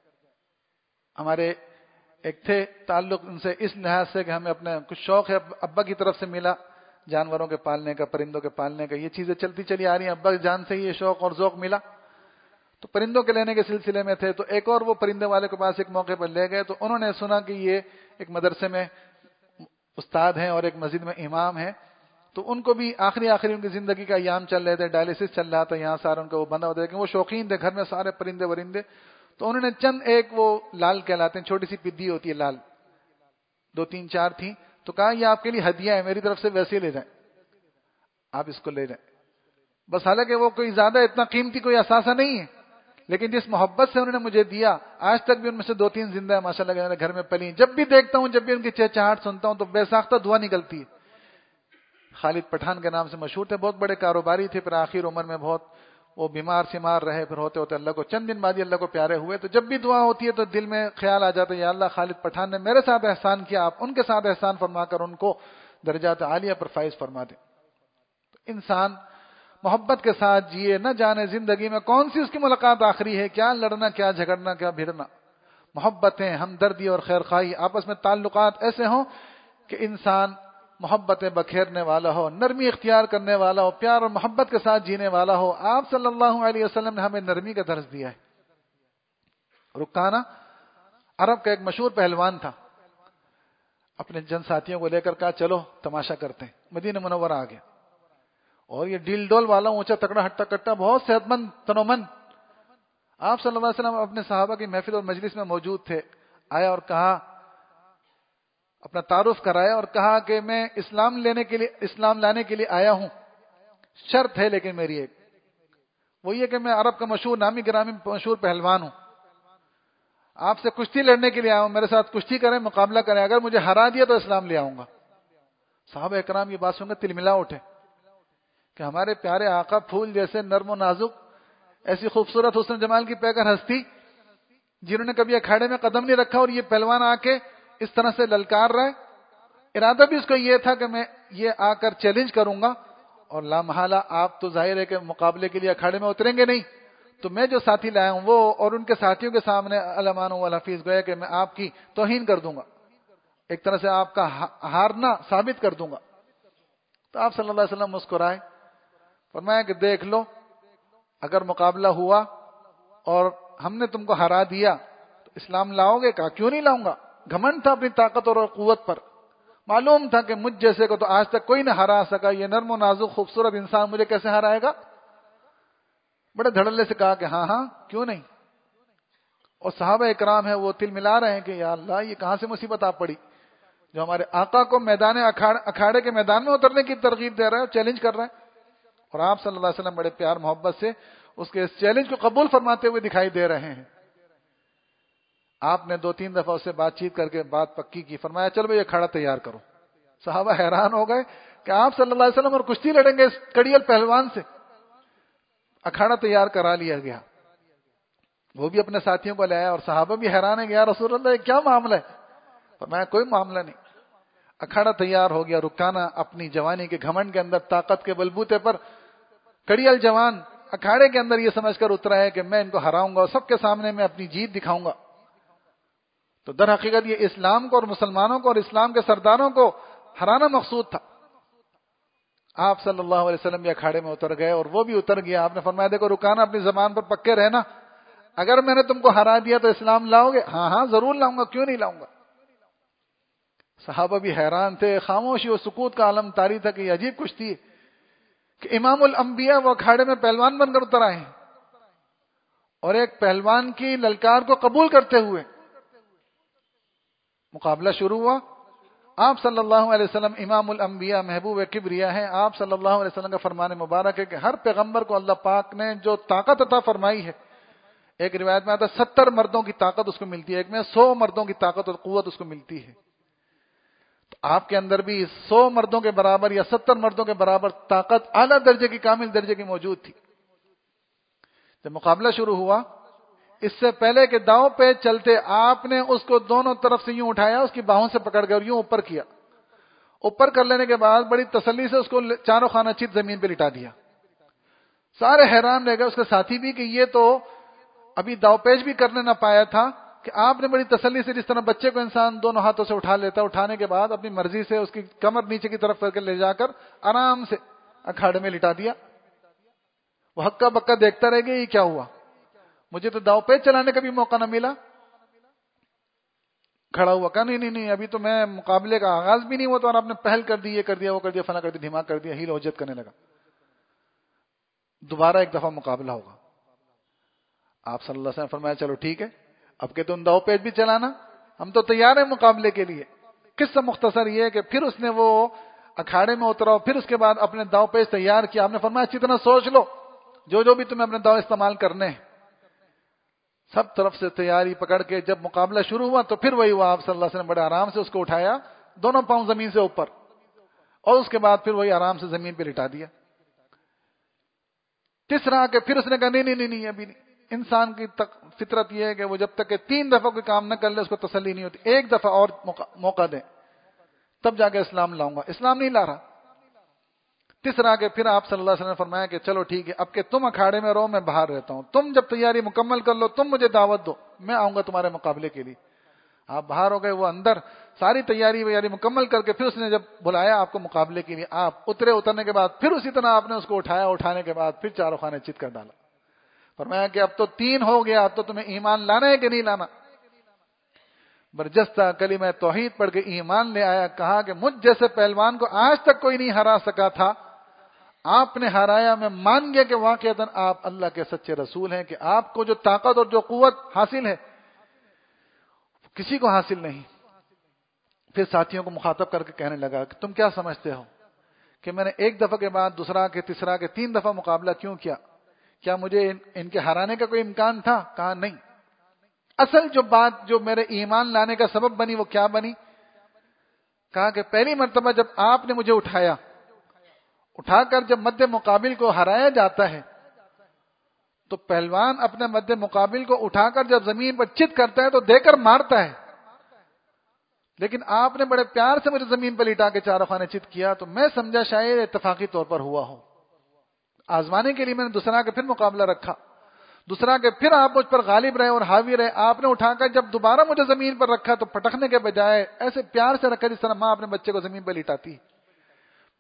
ہمارے ایک تھے تعلق ان سے اس لحاظ سے کہ ہمیں اپنے کچھ شوق ہے ابا کی طرف سے ملا، جانوروں کے پالنے کا، پرندوں کے پالنے کا، یہ چیزیں چلتی چلی آ رہی ہیں، ابا جان سے ہی یہ شوق اور ذوق ملا، تو پرندوں کے لینے کے سلسلے میں تھے، تو ایک اور وہ پرندے والے کے پاس ایک موقع پر لے گئے، تو انہوں نے سنا کہ یہ ایک مدرسے میں استاد ہیں اور ایک مسجد میں امام ہیں، تو ان کو بھی آخری ان کی زندگی کا ایام چل رہے تھے، ڈائلیسس چل رہا تھا، یہاں سارا ان کا وہ بندہ ہوتا ہے، لیکن وہ شوقین تھے، گھر میں سارے پرندے ورندے، تو انہوں نے چند ایک وہ لال کہلاتے ہیں، چھوٹی سی پدی ہوتی ہے لال، 2 3 4 تھیں، تو کہا یہ آپ کے لیے ہدیہ ہے، میری طرف سے ویسے لے جائیں، آپ اس کو لے جائیں۔ بس حالانکہ وہ کوئی زیادہ اتنا قیمتی کوئی اثاثہ نہیں ہے، لیکن جس محبت سے انہوں نے مجھے دیا، آج تک بھی ان میں سے 2 3 زندہ ہیں ماشاءاللہ، میرے گھر میں پلی ہیں، جب بھی دیکھتا ہوں، جب بھی ان کی چہچہاٹ سنتا ہوں تو بے ساختہ دعا نکلتی ہے۔ خالد پٹھان کے نام سے مشہور تھے، بہت بڑے کاروباری تھے، پھر آخر عمر میں بہت وہ بیمار شمار رہے، پھر ہوتے ہوتے اللہ کو چند دن بعد ہی اللہ کو پیارے ہوئے، تو جب بھی دعا ہوتی ہے تو دل میں خیال آ جاتا ہے یا اللہ خالد پٹھان نے میرے ساتھ احسان کیا، آپ ان کے ساتھ احسان فرما کر ان کو درجات عالیہ پر فائز فرما دیں۔ انسان محبت کے ساتھ جیے، نہ جانے زندگی میں کون سی اس کی ملاقات آخری ہے، کیا لڑنا، کیا جھگڑنا، کیا بھیڑنا۔ محبتیں، ہمدردی اور خیرخواہی، آپس میں تعلقات ایسے ہوں کہ انسان محبتیں بکھیرنے والا ہو، نرمی اختیار کرنے والا ہو، پیار اور محبت کے ساتھ جینے والا ہو۔ آپ صلی اللہ علیہ وسلم نے ہمیں نرمی کا درس دیا ہے۔ رکانہ عرب کا ایک مشہور پہلوان تھا، اپنے جن ساتھیوں کو لے کر کہا چلو تماشا کرتے ہیں، مدینہ منورہ آ گیا، اور یہ ڈیل ڈول والا اونچا تکڑا ہٹا کٹا، بہت صحت مند تنومند۔ آپ صلی اللہ علیہ وسلم اپنے صحابہ کی محفل اور مجلس میں موجود تھے، آیا اور کہا، اپنا تعارف کرایا اور کہا کہ میں اسلام لانے کے لیے آیا ہوں، شرط ہے لیکن میری ایک، وہ یہ کہ میں عرب کا مشہور نامی گرامی مشہور پہلوان ہوں، آپ سے کشتی لڑنے کے لیے آیا ہوں، میرے ساتھ کشتی کریں، مقابلہ کریں، اگر مجھے ہرا دیا تو اسلام لے آؤں گا۔ صحابہ اکرام یہ بات سن کر تلملا اٹھے کہ ہمارے پیارے آقا پھول جیسے نرم و نازک، ایسی خوبصورت حسن جمال کی پیکر ہستی، جنہوں نے کبھی اکھاڑے میں قدم نہیں رکھا، اور یہ پہلوان آ کے اس طرح سے للکار رہے۔ ارادہ بھی اس کو یہ تھا کہ میں یہ آ کر چیلنج کروں گا، اور لامحالہ آپ تو ظاہر ہے کہ مقابلے کے لیے اکھاڑے میں اتریں گے نہیں، تو میں جو ساتھی لایا ہوں وہ اور ان کے ساتھیوں کے سامنے علمان والحفیظ گویا کہ میں آپ کی توہین کر دوں گا، ایک طرح سے آپ کا ہارنا ثابت کر دوں گا۔ تو آپ صلی اللہ علیہ وسلم مسکرائے، فرمایا کہ دیکھ لو اگر مقابلہ ہوا اور ہم نے تم کو ہرا دیا تو اسلام لاؤ گے؟ کہا کیوں نہیں لاؤں گا. گھمنڈ تھا اپنی طاقت اور قوت پر، معلوم تھا کہ مجھ جیسے کو تو آج تک کوئی نہ ہرا سکا، یہ نرم و نازک خوبصورت انسان مجھے کیسے ہرائے گا. بڑے دھڑلے سے کہا کہ ہاں ہاں کیوں نہیں. اور صحابہ اکرام ہیں وہ تل ملا رہے ہیں کہ یا اللہ یہ کہاں سے مصیبت آ پڑی جو ہمارے آقا کو میدان اکھاڑے کے میدان میں اترنے کی ترغیب دے رہا ہے، چیلنج کر رہے ہیں. اور آپ صلی اللہ علیہ وسلم بڑے پیار محبت سے اس کے اس چیلنج کو قبول فرماتے ہوئے دکھائی دے رہے ہیں. آپ نے 2-3 دفعہ اس سے بات چیت کر کے بات پکی کی، فرمایا چل بھائی اکھاڑا تیار کرو. صحابہ حیران ہو گئے کہ آپ صلی اللہ علیہ وسلم اور کشتی لڑیں گے اس کڑیل پہلوان سے. اکھاڑا تیار کرا لیا گیا، وہ بھی اپنے ساتھیوں کو لے آیا اور صحابہ بھی حیران ہے کہ یا رسول اللہ یہ کیا معاملہ ہے. فرمایا کوئی معاملہ نہیں. اکھاڑا تیار ہو گیا. رکانا اپنی جوانی کے گھمنڈ کے اندر طاقت کے بلبوتے پر کڑیل جوان اکھاڑے کے اندر یہ سمجھ کر اترا ہے کہ میں ان کو ہراؤں گا اور سب کے سامنے میں اپنی جیت دکھاؤں گا. تو در حقیقت یہ اسلام کو اور مسلمانوں کو اور اسلام کے سرداروں کو ہرانا مقصود تھا. آپ صلی اللہ علیہ وسلم بھی اکھاڑے میں اتر گئے اور وہ بھی اتر گیا. آپ نے فرمایا دیکھو رکانا اپنی زبان پر پکے رہنا، اگر میں نے تم کو ہرا دیا تو اسلام لاؤ گے؟ ہاں ہاں ضرور لاؤں گا، کیوں نہیں لاؤں گا. صحابہ بھی حیران تھے. خاموشی و سکوت کا عالم طاری تھا کہ یہ عجیب کشتی ہے کہ امام الانبیاء وہ اکھاڑے میں پہلوان بن کر اتر آئے ہیں اور ایک پہلوان کی للکار کو قبول کرتے ہوئے مقابلہ شروع ہوا. آپ صلی اللہ علیہ وسلم امام الانبیاء محبوب کبریا ہیں. آپ صلی اللہ علیہ وسلم کا فرمان مبارک ہے کہ ہر پیغمبر کو اللہ پاک نے جو طاقت عطا فرمائی ہے، ایک روایت میں آتا ہے 70 مردوں کی طاقت اس کو ملتی ہے، ایک میں 100 مردوں کی طاقت اور قوت اس کو ملتی ہے. تو آپ کے اندر بھی 100 مردوں کے برابر یا 70 مردوں کے برابر طاقت اعلیٰ درجے کی، کامل درجے کی موجود تھی. جب مقابلہ شروع ہوا، اس سے پہلے کہ داؤں پہ چلتے آپ نے اس کو دونوں طرف سے یوں اٹھایا، اس کی باہوں سے پکڑ کے اور یوں اوپر کیا. اوپر کر لینے کے بعد بڑی تسلی سے اس کو چاروں خانہ چت زمین پہ لٹا دیا. سارے حیران رہ گئے، اس کے ساتھی بھی، کہ یہ تو ابھی داؤ پیچ بھی کرنے نہ پایا تھا کہ آپ نے بڑی تسلی سے جس طرح بچے کو انسان دونوں ہاتھوں سے اٹھا لیتا، اٹھانے کے بعد اپنی مرضی سے اس کی کمر نیچے کی طرف کر کے لے جا کر آرام سے اکھاڑے میں لٹا دیا. وہ ہکا بکا دیکھتا رہ گیا یہ کیا ہوا، مجھے تو داؤ پیچ چلانے کا بھی موقع نہ ملا. کھڑا ہوا، کہا نہیں ابھی تو میں مقابلے کا آغاز بھی نہیں ہوا تو اور آپ نے پہل کر دی، یہ کر دیا وہ کر دیا فلاں کر دیا دھماک کر دیا، ہیل ہوجت کرنے لگا. دوبارہ ایک دفعہ مقابلہ ہوگا. آپ صلی اللہ علیہ وسلم فرمایا چلو ٹھیک ہے، اب کہ تم داؤ پیچ بھی چلانا، ہم تو تیار ہیں مقابلے کے لیے. قصہ مختصر یہ ہے کہ پھر اس نے وہ اکھاڑے میں اترا، پھر اس کے بعد اپنے داؤ پیچ تیار کیا. آپ نے فرمایا اچھی طرح سوچ لو جو بھی تمہیں اپنے داؤ استعمال کرنے ہیں. سب طرف سے تیاری پکڑ کے جب مقابلہ شروع ہوا تو پھر وہی ہوا. آپ صلی اللہ علیہ وسلم بڑے آرام سے اس کو اٹھایا، دونوں پاؤں زمین سے اوپر، اور اس کے بعد پھر وہی آرام سے زمین پہ لٹا دیا. تیسرا کہ پھر اس نے کہا نہیں ابھی نہیں. انسان کی فطرت یہ ہے کہ وہ جب تک کہ 3 دفعہ کوئی کام نہ کر لے اس کو تسلی نہیں ہوتی. ایک دفعہ اور موقع دیں تب جا کے اسلام لاؤں گا. اسلام نہیں لا رہا. تیسرا کہ پھر آپ صلی اللہ علیہ وسلم نے فرمایا کہ چلو ٹھیک ہے، اب کہ تم اکھاڑے میں رہو، میں باہر رہتا ہوں، تم جب تیاری مکمل کر لو تم مجھے دعوت دو، میں آؤں گا تمہارے مقابلے کے لیے. آپ باہر ہو گئے، وہ اندر ساری تیاری مکمل کر کے پھر اس نے جب بلایا آپ کو مقابلے کے لیے، آپ اترنے کے بعد پھر اسی طرح آپ نے اس کو اٹھایا، اٹھانے کے بعد پھر چاروں خانے چت کر ڈالا. فرمایا کہ اب تو 3 ہو گیا، اب تو تمہیں ایمان لانا ہے کہ نہیں لانا. برجستہ کلمہ توحید پڑھ کے ایمان لے آیا. کہا کہ مجھ جیسے پہلوان کو آج تک کوئی نہیں ہرا سکا تھا، آپ نے ہرایا. میں مان گیا کہ واقعتاً آپ اللہ کے سچے رسول ہیں، کہ آپ کو جو طاقت اور جو قوت حاصل ہے کسی کو حاصل نہیں. پھر ساتھیوں کو مخاطب کر کے کہنے لگا کہ تم کیا سمجھتے ہو کہ میں نے ایک دفعہ کے بعد دوسرا کے تیسرا کے 3 دفعہ مقابلہ کیوں کیا مجھے ان کے ہرانے کا کوئی امکان تھا؟ کہا نہیں. اصل جو بات جو میرے ایمان لانے کا سبب بنی وہ کیا بنی؟ کہا کہ پہلی مرتبہ جب آپ نے مجھے اٹھا کر جب مد مقابل کو ہرایا جاتا ہے تو پہلوان اپنے مد مقابل کو اٹھا کر جب زمین پر چت کرتا ہے تو دے کر مارتا ہے، لیکن آپ نے بڑے پیار سے مجھے زمین پر لٹا کے چاروں خانے چت کیا تو میں سمجھا شاید اتفاقی طور پر ہوا ہو. آزمانے کے لیے میں نے دوسرا کے پھر مقابلہ رکھا، دوسرا کے پھر آپ مجھ پر غالب رہے اور حاوی رہے. آپ نے اٹھا کر جب دوبارہ مجھے زمین پر رکھا تو پٹکنے کے بجائے ایسے پیار سے رکھا جس طرح ماں اپنے بچے کو زمین پر لٹاتی.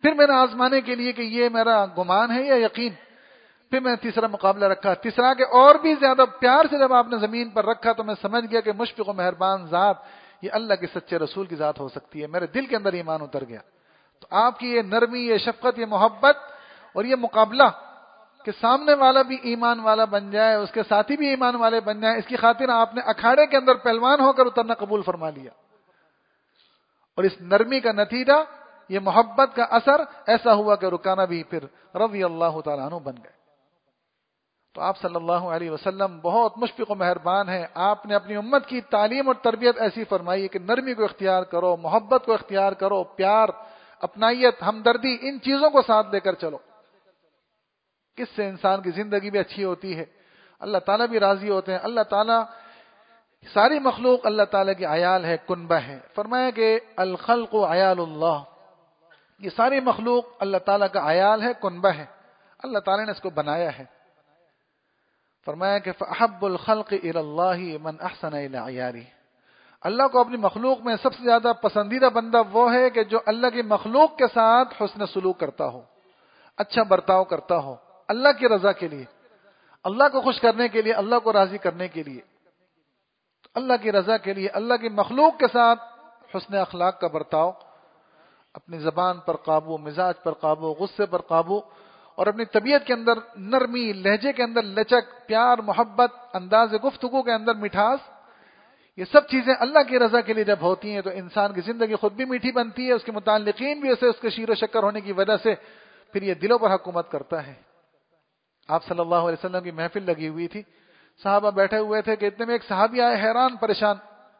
پھر میں نے آزمانے کے لیے کہ یہ میرا گمان ہے یا یقین، پھر میں نے تیسرا مقابلہ رکھا، تیسرا کہ اور بھی زیادہ پیار سے جب آپ نے زمین پر رکھا تو میں سمجھ گیا کہ مشفق و مہربان ذات یہ اللہ کے سچے رسول کی ذات ہو سکتی ہے، میرے دل کے اندر ایمان اتر گیا۔ تو آپ کی یہ نرمی، یہ شفقت، یہ محبت اور یہ مقابلہ کہ سامنے والا بھی ایمان والا بن جائے، اس کے ساتھی بھی ایمان والے بن جائیں، اس کی خاطر آپ نے اکھاڑے کے اندر پہلوان ہو کر اترنا قبول فرما لیا، اور اس نرمی کا نتیجہ، یہ محبت کا اثر ایسا ہوا کہ رکانہ بھی پھر رضی اللہ تعالیٰ عنہ بن گئے۔ تو آپ صلی اللہ علیہ وسلم بہت مشفق و مہربان ہیں، آپ نے اپنی امت کی تعلیم اور تربیت ایسی فرمائی ہے کہ نرمی کو اختیار کرو، محبت کو اختیار کرو، پیار، اپنائیت، ہمدردی، ان چیزوں کو ساتھ لے کر چلو۔ کس سے انسان کی زندگی بھی اچھی ہوتی ہے، اللہ تعالیٰ بھی راضی ہوتے ہیں۔ اللہ تعالیٰ، ساری مخلوق اللہ تعالیٰ کی عیال ہے، کنبہ ہے۔ فرمایا کہ الخلق عیال اللہ، یہ ساری مخلوق اللہ تعالیٰ کا عیال ہے، کنبہ ہے، اللہ تعالیٰ نے اس کو بنایا ہے۔ فرمایا کہ فَأَحَبُّ الْخَلْقِ إِلَى اللَّهِ مَنْ أَحْسَنَ إِلَى عِيَالِهِ، اللہ کو اپنی مخلوق میں سب سے زیادہ پسندیدہ بندہ وہ ہے کہ جو اللہ کی مخلوق کے ساتھ حسن سلوک کرتا ہو، اچھا برتاؤ کرتا ہو، اللہ کی رضا کے لیے، اللہ کو خوش کرنے کے لیے، اللہ کو راضی کرنے کے لیے، اللہ کی رضا کے لیے، اللہ کی مخلوق کے ساتھ حسن اخلاق کا برتاؤ، اپنی زبان پر قابو، مزاج پر قابو، غصے پر قابو، اور اپنی طبیعت کے اندر نرمی، لہجے کے اندر لچک، پیار، محبت، انداز گفتگو کے اندر مٹھاس، یہ سب چیزیں اللہ کی رضا کے لیے جب ہوتی ہیں تو انسان کی زندگی خود بھی میٹھی بنتی ہے، اس کے متعلقین بھی اسے اس کے شیر و شکر ہونے کی وجہ سے پھر یہ دلوں پر حکومت کرتا ہے۔ آپ صلی اللہ علیہ وسلم کی محفل لگی ہوئی تھی، صحابہ بیٹھے ہوئے تھے کہ اتنے میں ایک صحابی آئے حیران پریشان،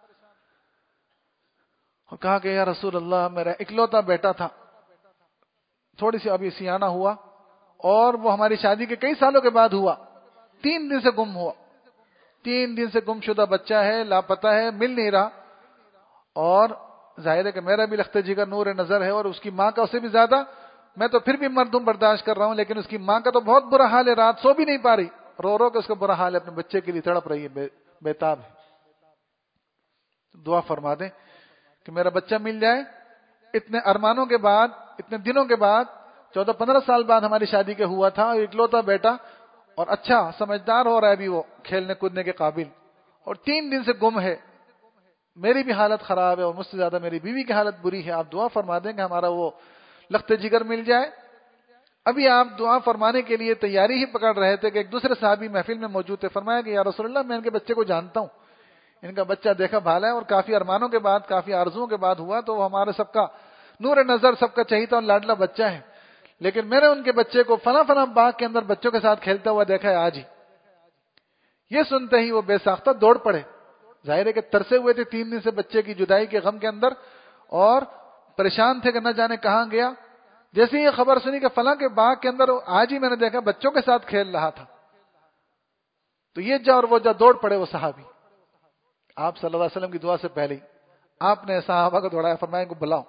اور کہا کہ یا رسول اللہ، میرا اکلوتا بیٹا تھا، تھوڑی سی ابھی سیانہ ہوا، اور وہ ہماری شادی کے کئی سالوں کے بعد ہوا، 3 دن سے گم ہوا، 3 دن سے گم شدہ بچہ ہے، لاپتہ ہے، مل نہیں رہا، اور ظاہر ہے کہ میرا بھی لخت جگر نور نظر ہے، اور اس کی ماں کا اسے بھی زیادہ، میں تو پھر بھی مردم برداشت کر رہا ہوں، لیکن اس کی ماں کا تو بہت برا حال ہے، رات سو بھی نہیں پا رہی، رو رو کے اس کا برا حال ہے، اپنے بچے کے لیے تڑپ رہی ہے، بیتاب ہے۔ دعا فرما دیں کہ میرا بچہ مل جائے، اتنے ارمانوں کے بعد، اتنے دنوں کے بعد، 14-15 سال بعد ہماری شادی کے ہوا تھا، اکلوتا بیٹا، اور اچھا سمجھدار ہو رہا ہے ابھی، وہ کھیلنے کودنے کے قابل، اور 3 دن سے گم ہے، میری بھی حالت خراب ہے، اور مجھ سے زیادہ میری بیوی کی حالت بری ہے، آپ دعا فرما دیں کہ ہمارا وہ لخت جگر مل جائے۔ ابھی آپ دعا فرمانے کے لیے تیاری ہی پکڑ رہے تھے کہ ایک دوسرے صحابی محفل میں موجود تھے، فرمایا کہ یا رسول اللہ، میں ان کے بچے کو جانتا ہوں، ان کا بچہ دیکھا بھالا ہے، اور کافی ارمانوں کے بعد، کافی آرزوؤں کے بعد ہوا، تو وہ ہمارے سب کا نور نظر، سب کا چہیتا اور لاڈلا بچہ ہے، لیکن میں نے ان کے بچے کو فلاں فلاں باغ کے اندر بچوں کے ساتھ کھیلتا ہوا دیکھا ہے آج ہی۔ یہ سنتے ہی وہ بے ساختہ دوڑ پڑے، ظاہر ہے کہ ترسے ہوئے تھے 3 دن سے بچے کی جدائی کے غم کے اندر، اور پریشان تھے کہ نہ جانے کہاں گیا۔ جیسے ہی یہ خبر سنی کہ فلاں کے باغ کے اندر آج ہی میں نے دیکھا بچوں کے ساتھ کھیل رہا تھا، تو یہ جا اور وہ جا دوڑ پڑے وہ صحابی۔ آپ صلی اللہ علیہ وسلم کی دعا سے پہلے ہی آپ نے صحابہ کو دوڑایا، فرمایا کو بلاؤ۔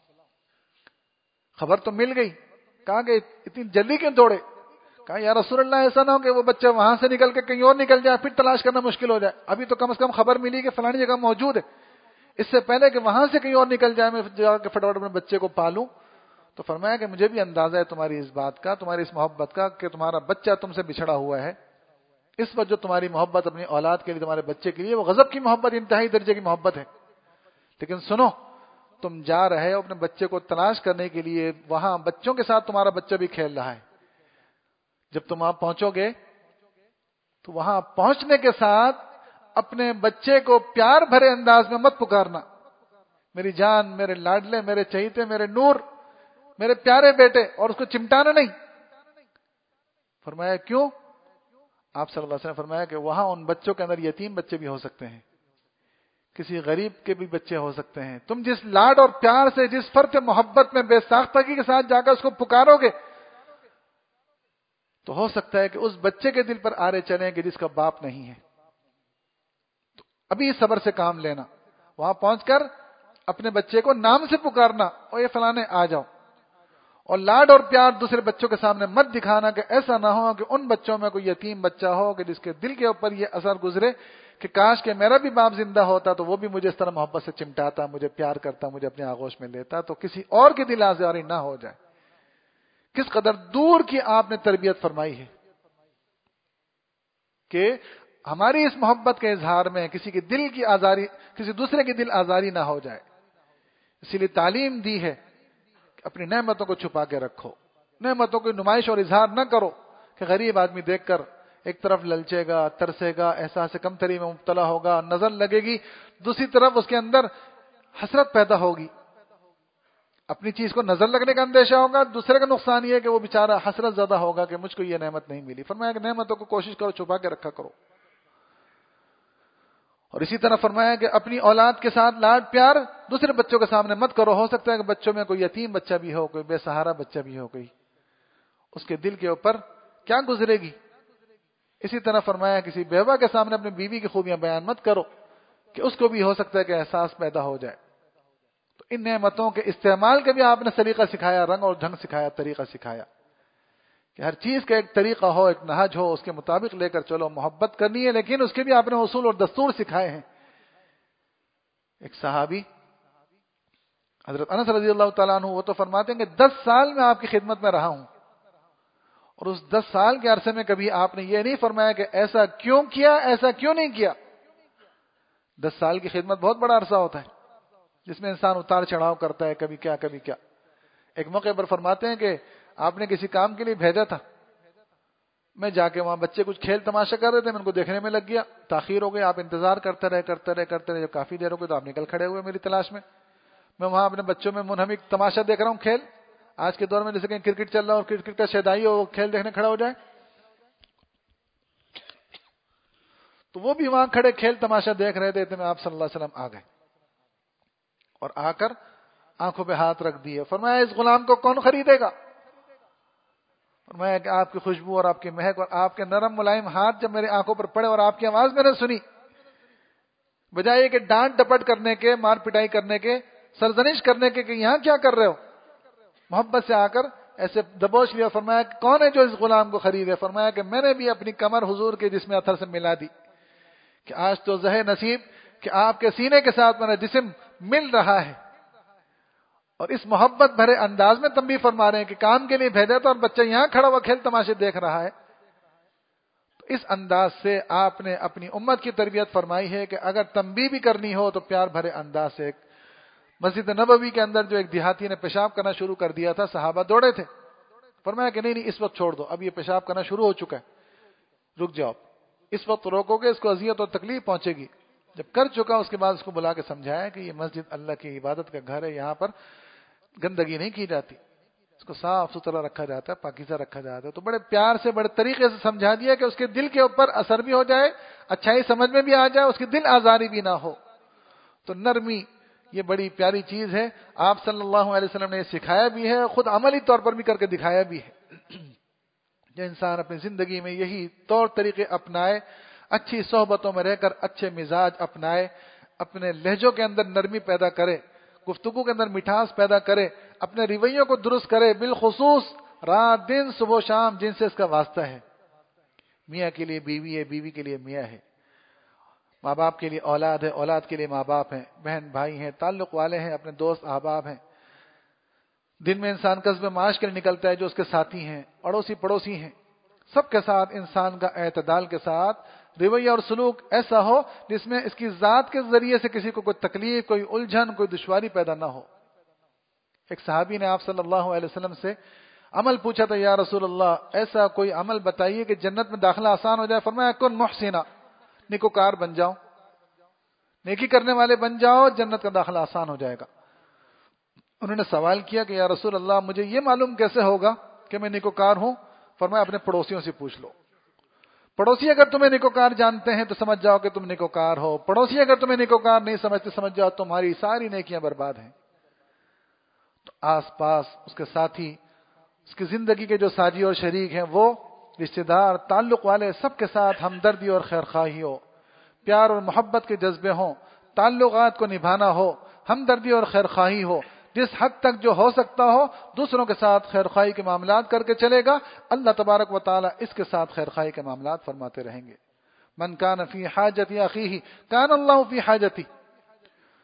خبر تو مل گئی، کہا کہ اتنی جلدی کیوں دوڑے؟ کہا یا رسول اللہ، ایسا نہ ہو کہ وہ بچہ وہاں سے نکل کے کہیں اور نکل جائے، پھر تلاش کرنا مشکل ہو جائے، ابھی تو کم از کم خبر ملی کہ فلانی جگہ موجود ہے، اس سے پہلے کہ وہاں سے کہیں اور نکل جائے میں جا کے فٹافٹ اپنے بچے کو پالوں۔ تو فرمایا کہ مجھے بھی اندازہ ہے تمہاری اس بات کا، تمہاری اس محبت کا، کہ تمہارا بچہ تم سے بچھڑا ہوا ہے، اس وقت جو تمہاری محبت اپنی اولاد کے لیے، تمہارے بچے کے لیے، وہ غضب کی محبت، انتہائی درجے کی محبت ہے، لیکن سنو، تم جا رہے ہو اپنے بچے کو تلاش کرنے کے لیے، وہاں بچوں کے ساتھ تمہارا بچہ بھی کھیل رہا ہے، جب تم وہاں پہنچو گے تو وہاں پہنچنے کے ساتھ اپنے بچے کو پیار بھرے انداز میں مت پکارنا، میری جان، میرے لاڈلے، میرے چہیتے، میرے نور، میرے پیارے بیٹے، اور اس کو چمٹانا نہیں۔ فرمایا کیوں؟ آپ صلی اللہ علیہ وسلم فرمایا کہ وہاں ان بچوں کے اندر یتیم بچے بھی ہو سکتے ہیں، کسی غریب کے بھی بچے ہو سکتے ہیں، تم جس لاڈ اور پیار سے، جس فرط محبت میں بے ساختگی کے ساتھ جا کر اس کو پکارو گے، تو ہو سکتا ہے کہ اس بچے کے دل پر آرے چلیں کہ جس کا باپ نہیں ہے۔ تو ابھی صبر سے کام لینا، وہاں پہنچ کر اپنے بچے کو نام سے پکارنا، اور یہ فلانے آ جاؤ، اور لاڈ اور پیار دوسرے بچوں کے سامنے مت دکھانا کہ ایسا نہ ہو کہ ان بچوں میں کوئی یتیم بچہ ہو کہ جس کے دل کے اوپر یہ اثر گزرے کہ کاش کہ میرا بھی باپ زندہ ہوتا تو وہ بھی مجھے اس طرح محبت سے چمٹاتا، مجھے پیار کرتا، مجھے اپنے آغوش میں لیتا، تو کسی اور کی دل آزاری نہ ہو جائے۔ کس قدر دور کی آپ نے تربیت فرمائی ہے کہ ہماری اس محبت کے اظہار میں کسی کے دل کی آزاری، کسی دوسرے کی دل آزاری نہ ہو جائے. اسی لیے تعلیم دی ہے کہ اپنی نعمتوں کو چھپا کے رکھو، نعمتوں کی نمائش اور اظہار نہ کرو کہ غریب آدمی دیکھ کر ایک طرف للچے گا، ترسے گا، احساس کمتری میں مبتلا ہوگا، نظر لگے گی، دوسری طرف اس کے اندر حسرت پیدا ہوگی. اپنی چیز کو نظر لگنے کا اندیشہ ہوگا، دوسرے کا نقصان یہ ہے کہ وہ بیچارہ حسرت زدہ ہوگا کہ مجھ کو یہ نعمت نہیں ملی. فرمایا کہ نعمتوں کو کوشش کرو چھپا کے رکھا کرو. اور اسی طرح فرمایا کہ اپنی اولاد کے ساتھ لاڈ پیار دوسرے بچوں کے سامنے مت کرو. ہو سکتا ہے کہ بچوں میں کوئی یتیم بچہ بھی ہو، کوئی بے سہارا بچہ بھی ہو، کوئی اس کے دل کے اوپر کیا گزرے گی. اسی طرح فرمایا کسی بیوہ کے سامنے اپنی بیوی کی خوبیاں بیان مت کرو کہ اس کو بھی ہو سکتا ہے کہ احساس پیدا ہو جائے. تو ان نعمتوں کے استعمال کا بھی آپ نے سلیقہ سکھایا، رنگ اور ڈھنگ سکھایا، طریقہ سکھایا کہ ہر چیز کا ایک طریقہ ہو، ایک نہج ہو، اس کے مطابق لے کر چلو. محبت کرنی ہے لیکن اس کے بھی آپ نے اصول اور دستور سکھائے ہیں. ایک صحابی حضرت انس رضی اللہ تعالیٰ عنہ، وہ تو فرماتے ہیں کہ 10 سال میں آپ کی خدمت میں رہا ہوں، اور اس 10 سال کے عرصے میں کبھی آپ نے یہ نہیں فرمایا کہ ایسا کیوں کیا، ایسا کیوں نہیں کیا. 10 سال کی خدمت بہت بڑا عرصہ ہوتا ہے جس میں انسان اتار چڑھاؤ کرتا ہے، کبھی کیا کبھی کیا. ایک موقع پر فرماتے ہیں کہ آپ نے کسی کام کے لیے بھیجا تھا، میں جا کے وہاں بچے کچھ کھیل تماشا کر رہے تھے، میں ان کو دیکھنے میں لگ گیا، تاخیر ہو گئی. آپ انتظار کرتے رہے جب کافی دیر ہو گئی تو آپ نکل کھڑے ہوئے میری تلاش میں. میں وہاں اپنے بچوں میں منہمک تماشا دیکھ رہا ہوں، کھیل. آج کے دور میں جیسے کہ کرکٹ چل رہا ہے اور کرکٹ کا شیدائی ہو، کھیل دیکھنے کھڑا ہو جائے، تو وہ بھی وہاں کھڑے کھیل تماشا دیکھ رہے تھے. میں آپ صلی اللہ علیہ وسلم آ گئے اور آ کر آنکھوں پہ ہاتھ رکھ دیے. فرمایا اس غلام کو کون خریدے گا؟ فرمایا کہ آپ کی خوشبو اور آپ کی مہک اور آپ کے نرم ملائم ہاتھ جب میری آنکھوں پر پڑے اور آپ کی آواز میں نے سنی، بجائے کہ ڈانٹ ڈپٹ کرنے کے، مار پٹائی کرنے کے، سرزنش کرنے کے کہ یہاں کیا کر رہے ہو، محبت سے آ کر ایسے دبوچ لیا. فرمایا کہ کون ہے جو اس غلام کو خریدے؟ فرمایا کہ میں نے بھی اپنی کمر حضور کے جسم اتھر سے ملا دی کہ آج تو زہ نصیب کہ آپ کے سینے کے ساتھ میرا جسم مل رہا ہے. اور اس محبت بھرے انداز میں تنبیہ فرما رہے ہیں کہ کام کے لیے بھیجا تھا اور بچہ یہاں کھڑا ہوا کھیل تماشے دیکھ رہا ہے. تو اس انداز سے آپ نے اپنی امت کی تربیت فرمائی ہے کہ اگر تنبیہ بھی کرنی ہو تو پیار بھرے انداز سے. مسجد نبوی کے اندر جو ایک دیہاتی نے پیشاب کرنا شروع کر دیا تھا، صحابہ دوڑے تھے. فرمایا کہ نہیں اس وقت چھوڑ دو، اب یہ پیشاب کرنا شروع ہو چکا ہے، رک جاؤ. اس وقت روکو گے اس کو اذیت اور تکلیف پہنچے گی. جب کر چکا اس کے بعد اس کو بلا کے سمجھایا کہ یہ مسجد اللہ کی عبادت کا گھر ہے، یہاں پر گندگی نہیں کی جاتی، اس کو صاف ستھرا رکھا جاتا ہے، پاکیزہ رکھا جاتا ہے. تو بڑے پیار سے بڑے طریقے سے سمجھا دیا کہ اس کے دل کے اوپر اثر بھی ہو جائے، اچھائی سمجھ میں بھی آ جائے، اس کی دل آزاری بھی نہ ہو. تو نرمی یہ بڑی پیاری چیز ہے. آپ صلی اللہ علیہ وسلم نے یہ سکھایا بھی ہے، خود عملی طور پر بھی کر کے دکھایا بھی ہے. جو انسان اپنی زندگی میں یہی طور طریقے اپنائے، اچھی صحبتوں میں رہ کر اچھے مزاج اپنائے، اپنے لہجوں کے اندر نرمی پیدا کرے، گفتگو کے اندر مٹھاس پیدا کرے، اپنے رویوں کو درست کرے، بالخصوص رات دن صبح و شام جن سے اس کا واسطہ ہے. میاں کے لیے بیوی ہے، بیوی کے لیے میاں ہے، ماں باپ کے لیے اولاد ہے، اولاد کے لیے ماں باپ ہیں، بہن بھائی ہیں، تعلق والے ہیں، اپنے دوست احباب ہیں. دن میں انسان قصب معاش کے لیے نکلتا ہے، جو اس کے ساتھی ہیں، اڑوسی پڑوسی ہیں. سب کے ساتھ انسان کا اعتدال کے ساتھ رویہ اور سلوک ایسا ہو جس میں اس کی ذات کے ذریعے سے کسی کو کوئی تکلیف، کوئی الجھن، کوئی دشواری پیدا نہ ہو. ایک صحابی نے آپ صلی اللہ علیہ وسلم سے عمل پوچھا تھا، یا رسول اللہ ایسا کوئی عمل بتائیے کہ جنت میں داخلہ آسان ہو جائے. فرمایا کن محسنا، نیکوکار بن جاؤ، نیکی کرنے والے بن جاؤ، جنت کا داخلہ آسان ہو جائے گا. انہوں نے سوال کیا کہ یا رسول اللہ مجھے یہ معلوم کیسے ہوگا کہ میں نیکوکار ہوں؟ فرمایا اپنے پڑوسیوں سے پوچھ لو. پڑوسی اگر تمہیں نیکوکار جانتے ہیں تو سمجھ جاؤ کہ تم نیکوکار ہو. پڑوسی اگر تمہیں نیکوکار نہیں سمجھتے، سمجھ جاؤ تمہاری ساری نیکیاں برباد ہیں. تو آس پاس اس کے ساتھی، اس کی زندگی کے جو ساجی اور شریک ہیں، وہ رشتہ دار، تعلق والے، سب کے ساتھ ہمدردی اور خیرخواہی ہو، پیار اور محبت کے جذبے ہوں، تعلقات کو نبھانا ہو، ہمدردی اور خیرخواہی ہو. جس حد تک جو ہو سکتا ہو دوسروں کے ساتھ خیرخواہی کے معاملات کر کے چلے گا، اللہ تبارک و تعالی اس کے ساتھ خیرخواہی کے معاملات فرماتے رہیں گے. من کان فی حاجت اخیہ کان اللہ فی حاجتی.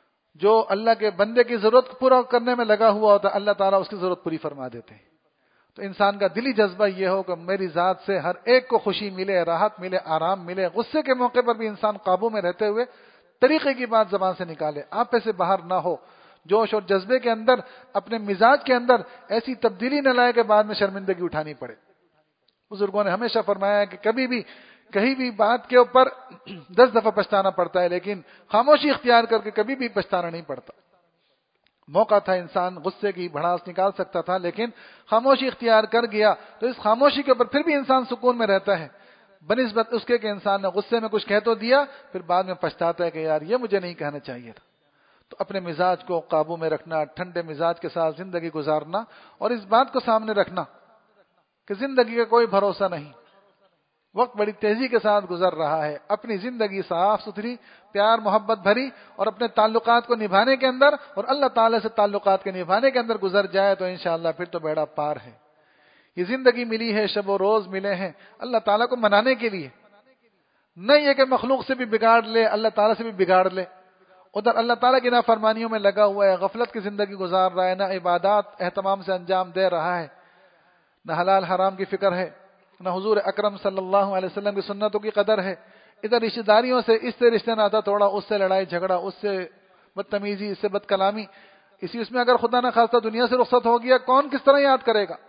جو اللہ کے بندے کی ضرورت پورا کرنے میں لگا ہوا ہوتا ہے، اللہ تعالیٰ اس کی ضرورت پوری فرما دیتے ہیں. تو انسان کا دلی جذبہ یہ ہو کہ میری ذات سے ہر ایک کو خوشی ملے، راحت ملے، آرام ملے. غصے کے موقع پر بھی انسان قابو میں رہتے ہوئے طریقے کی بات زبان سے نکالے، آپے سے باہر نہ ہو، جوش اور جذبے کے اندر اپنے مزاج کے اندر ایسی تبدیلی نہ لائے کہ بعد میں شرمندگی اٹھانی پڑے. بزرگوں نے ہمیشہ فرمایا ہے کہ کبھی بھی کہیں بھی بات کے اوپر 10 دفعہ پچھتانا پڑتا ہے، لیکن خاموشی اختیار کر کے کبھی بھی پچھتانا نہیں پڑتا. موقع تھا انسان غصے کی بھڑاس نکال سکتا تھا، لیکن خاموشی اختیار کر گیا تو اس خاموشی کے اوپر پھر بھی انسان سکون میں رہتا ہے، بنسبت اس کے کہ انسان نے غصے میں کچھ کہہ تو دیا، پھر بعد میں پچھتاتا ہے کہ یار یہ مجھے نہیں کہنا چاہیے تھا. تو اپنے مزاج کو قابو میں رکھنا، ٹھنڈے مزاج کے ساتھ زندگی گزارنا، اور اس بات کو سامنے رکھنا کہ زندگی کا کوئی بھروسہ نہیں، وقت بڑی تیزی کے ساتھ گزر رہا ہے. اپنی زندگی صاف ستھری، پیار محبت بھری اور اپنے تعلقات کو نبھانے کے اندر اور اللہ تعالیٰ سے تعلقات کے نبھانے کے اندر گزر جائے تو انشاءاللہ پھر تو بیڑا پار ہے. یہ زندگی ملی ہے، شب و روز ملے ہیں اللہ تعالیٰ کو منانے کے لیے، نہ یہ کہ مخلوق سے بھی بگاڑ لے، اللہ تعالیٰ سے بھی بگاڑ لے. ادھر اللہ تعالیٰ کی نافرمانیوں میں لگا ہوا ہے، غفلت کی زندگی گزار رہا ہے، نہ عبادات اہتمام سے انجام دے رہا ہے، نہ حلال حرام کی فکر ہے، نہ حضور اکرم صلی اللہ علیہ وسلم کی سنتوں کی قدر ہے. ادھر رشتہ داریوں سے اس سے رشتہ ناتا توڑا، اس سے لڑائی جھگڑا، اس سے بدتمیزی، اس سے بد کلامی. اس میں اگر خدا نہ خواستہ دنیا سے رخصت ہو گیا، کون کس طرح یاد کرے گا؟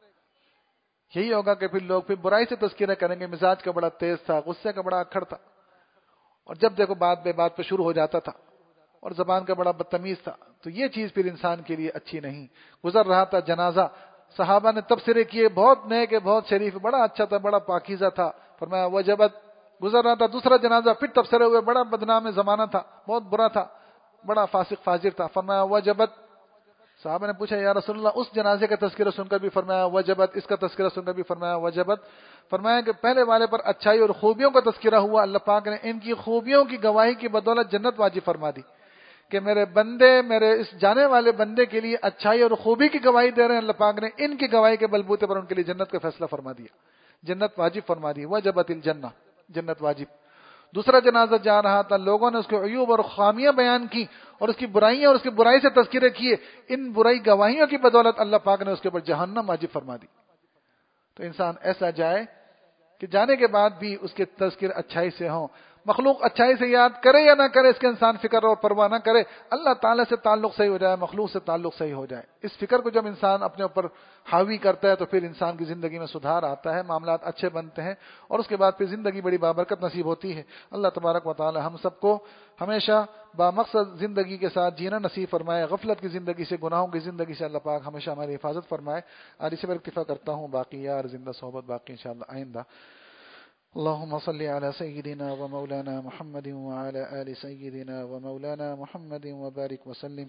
یہی ہوگا کہ پھر لوگ برائی سے تذکرہ کریں گے، مزاج کا بڑا تیز تھا، غصے کا بڑا اکھڑ تھا، اور جب دیکھو بات بے بات پہ شروع ہو جاتا تھا، اور زبان کا بڑا بدتمیز تھا. تو یہ چیز پھر انسان کے لیے اچھی نہیں. گزر رہا تھا جنازہ، صحابہ نے تبصرے کیے، بہت نیک ہے، بہت شریف، بڑا اچھا تھا، بڑا پاکیزہ تھا. فرمایا وجبت. گزر رہا تھا دوسرا جنازہ، پھر تبصرے ہوئے، بڑا بدنام زمانہ تھا، بہت برا تھا، بڑا فاسق فاجر تھا. فرمایا وجبت. صحابہ نے پوچھا یا رسول اللہ، اس جنازے کا تذکرہ سن کر بھی فرمایا وجبت، اس کا تذکرہ سن کر بھی فرمایا وجبت. فرمایا کہ پہلے والے پر اچھائی اور خوبیوں کا تذکرہ ہوا، اللہ پاک نے ان کی خوبیوں کی گواہی کی بدولت جنت واجب فرما دی کہ میرے بندے، میرے اس جانے والے بندے کے لیے اچھائی اور خوبی کی گواہی دے رہے ہیں. اللہ پاک نے ان کی گواہی کے بلبوتے پر ان کے لیے جنت کا فیصلہ فرما دیا، جنت واجب فرما دی. وجبت الجنہ، جنت واجب. دوسرا جنازہ جا رہا تھا، لوگوں نے اس کے عیوب اور خامیاں بیان کی اور اس کی برائیاں اور اس کی برائی سے تذکرے کیے. ان برائی گواہیوں کی بدولت اللہ پاک نے اس کے اوپر جہنم واجب فرما دی. تو انسان ایسا جائے کہ جانے کے بعد بھی اس کے تذکر اچھائی سے ہوں. مخلوق اچھائی سے یاد کرے یا نہ کرے، اس کے انسان فکر اور پرواہ نہ کرے، اللہ تعالیٰ سے تعلق صحیح ہو جائے، مخلوق سے تعلق صحیح ہو جائے. اس فکر کو جب انسان اپنے اوپر حاوی کرتا ہے تو پھر انسان کی زندگی میں سدھار آتا ہے، معاملات اچھے بنتے ہیں، اور اس کے بعد پھر زندگی بڑی بابرکت نصیب ہوتی ہے. اللہ تبارک و تعالی ہم سب کو ہمیشہ بامقصد زندگی کے ساتھ جینا نصیب فرمائے، غفلت کی زندگی سے، گناہوں کی زندگی سے اللہ پاک ہمیشہ ہماری حفاظت فرمائے. اور اسی پر اکتفا کرتا ہوں، باقی یار زندہ صحبت باقی انشاءاللہ آئندہ. اللهم صل على سيدنا ومولانا محمد وعلى آل سيدنا ومولانا محمد وبارك وسلم.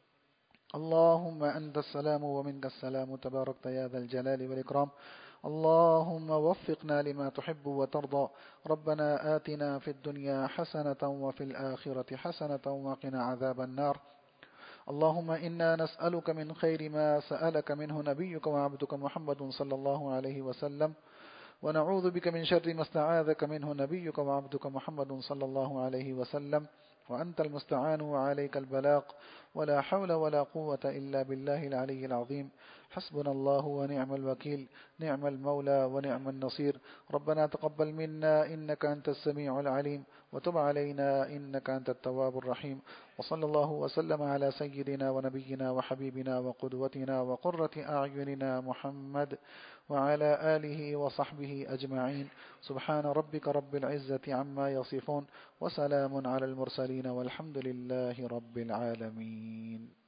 اللهم أنت السلام ومنك السلام، تباركت يا ذا الجلال والإكرام. اللهم وفقنا لما تحب وترضى. ربنا آتنا في الدنيا حسنة وفي الآخرة حسنة وقنا عذاب النار. اللهم إنا نسألك من خير ما سألك منه نبيك وعبدك محمد صلى الله عليه وسلم، ونعوذ بك من شر ما استعاذك منه نبيك وعبدك محمد صلى الله عليه وسلم، وأنت المستعان وعليك البلاغ، ولا حول ولا قوة إلا بالله العلي العظيم. حسبنا الله ونعم الوكيل، نعم المولى ونعم النصير. ربنا تقبل منا إنك أنت السميع العليم، وتب علينا إنك أنت التواب الرحيم. وصلى الله وسلم على سيدنا ونبينا وحبيبنا وقدوتنا وقرة أعيننا محمد وعلى آله وصحبه أجمعين. سبحان ربك رب العزة عما يصفون، وسلام على المرسلين، والحمد لله رب العالمين.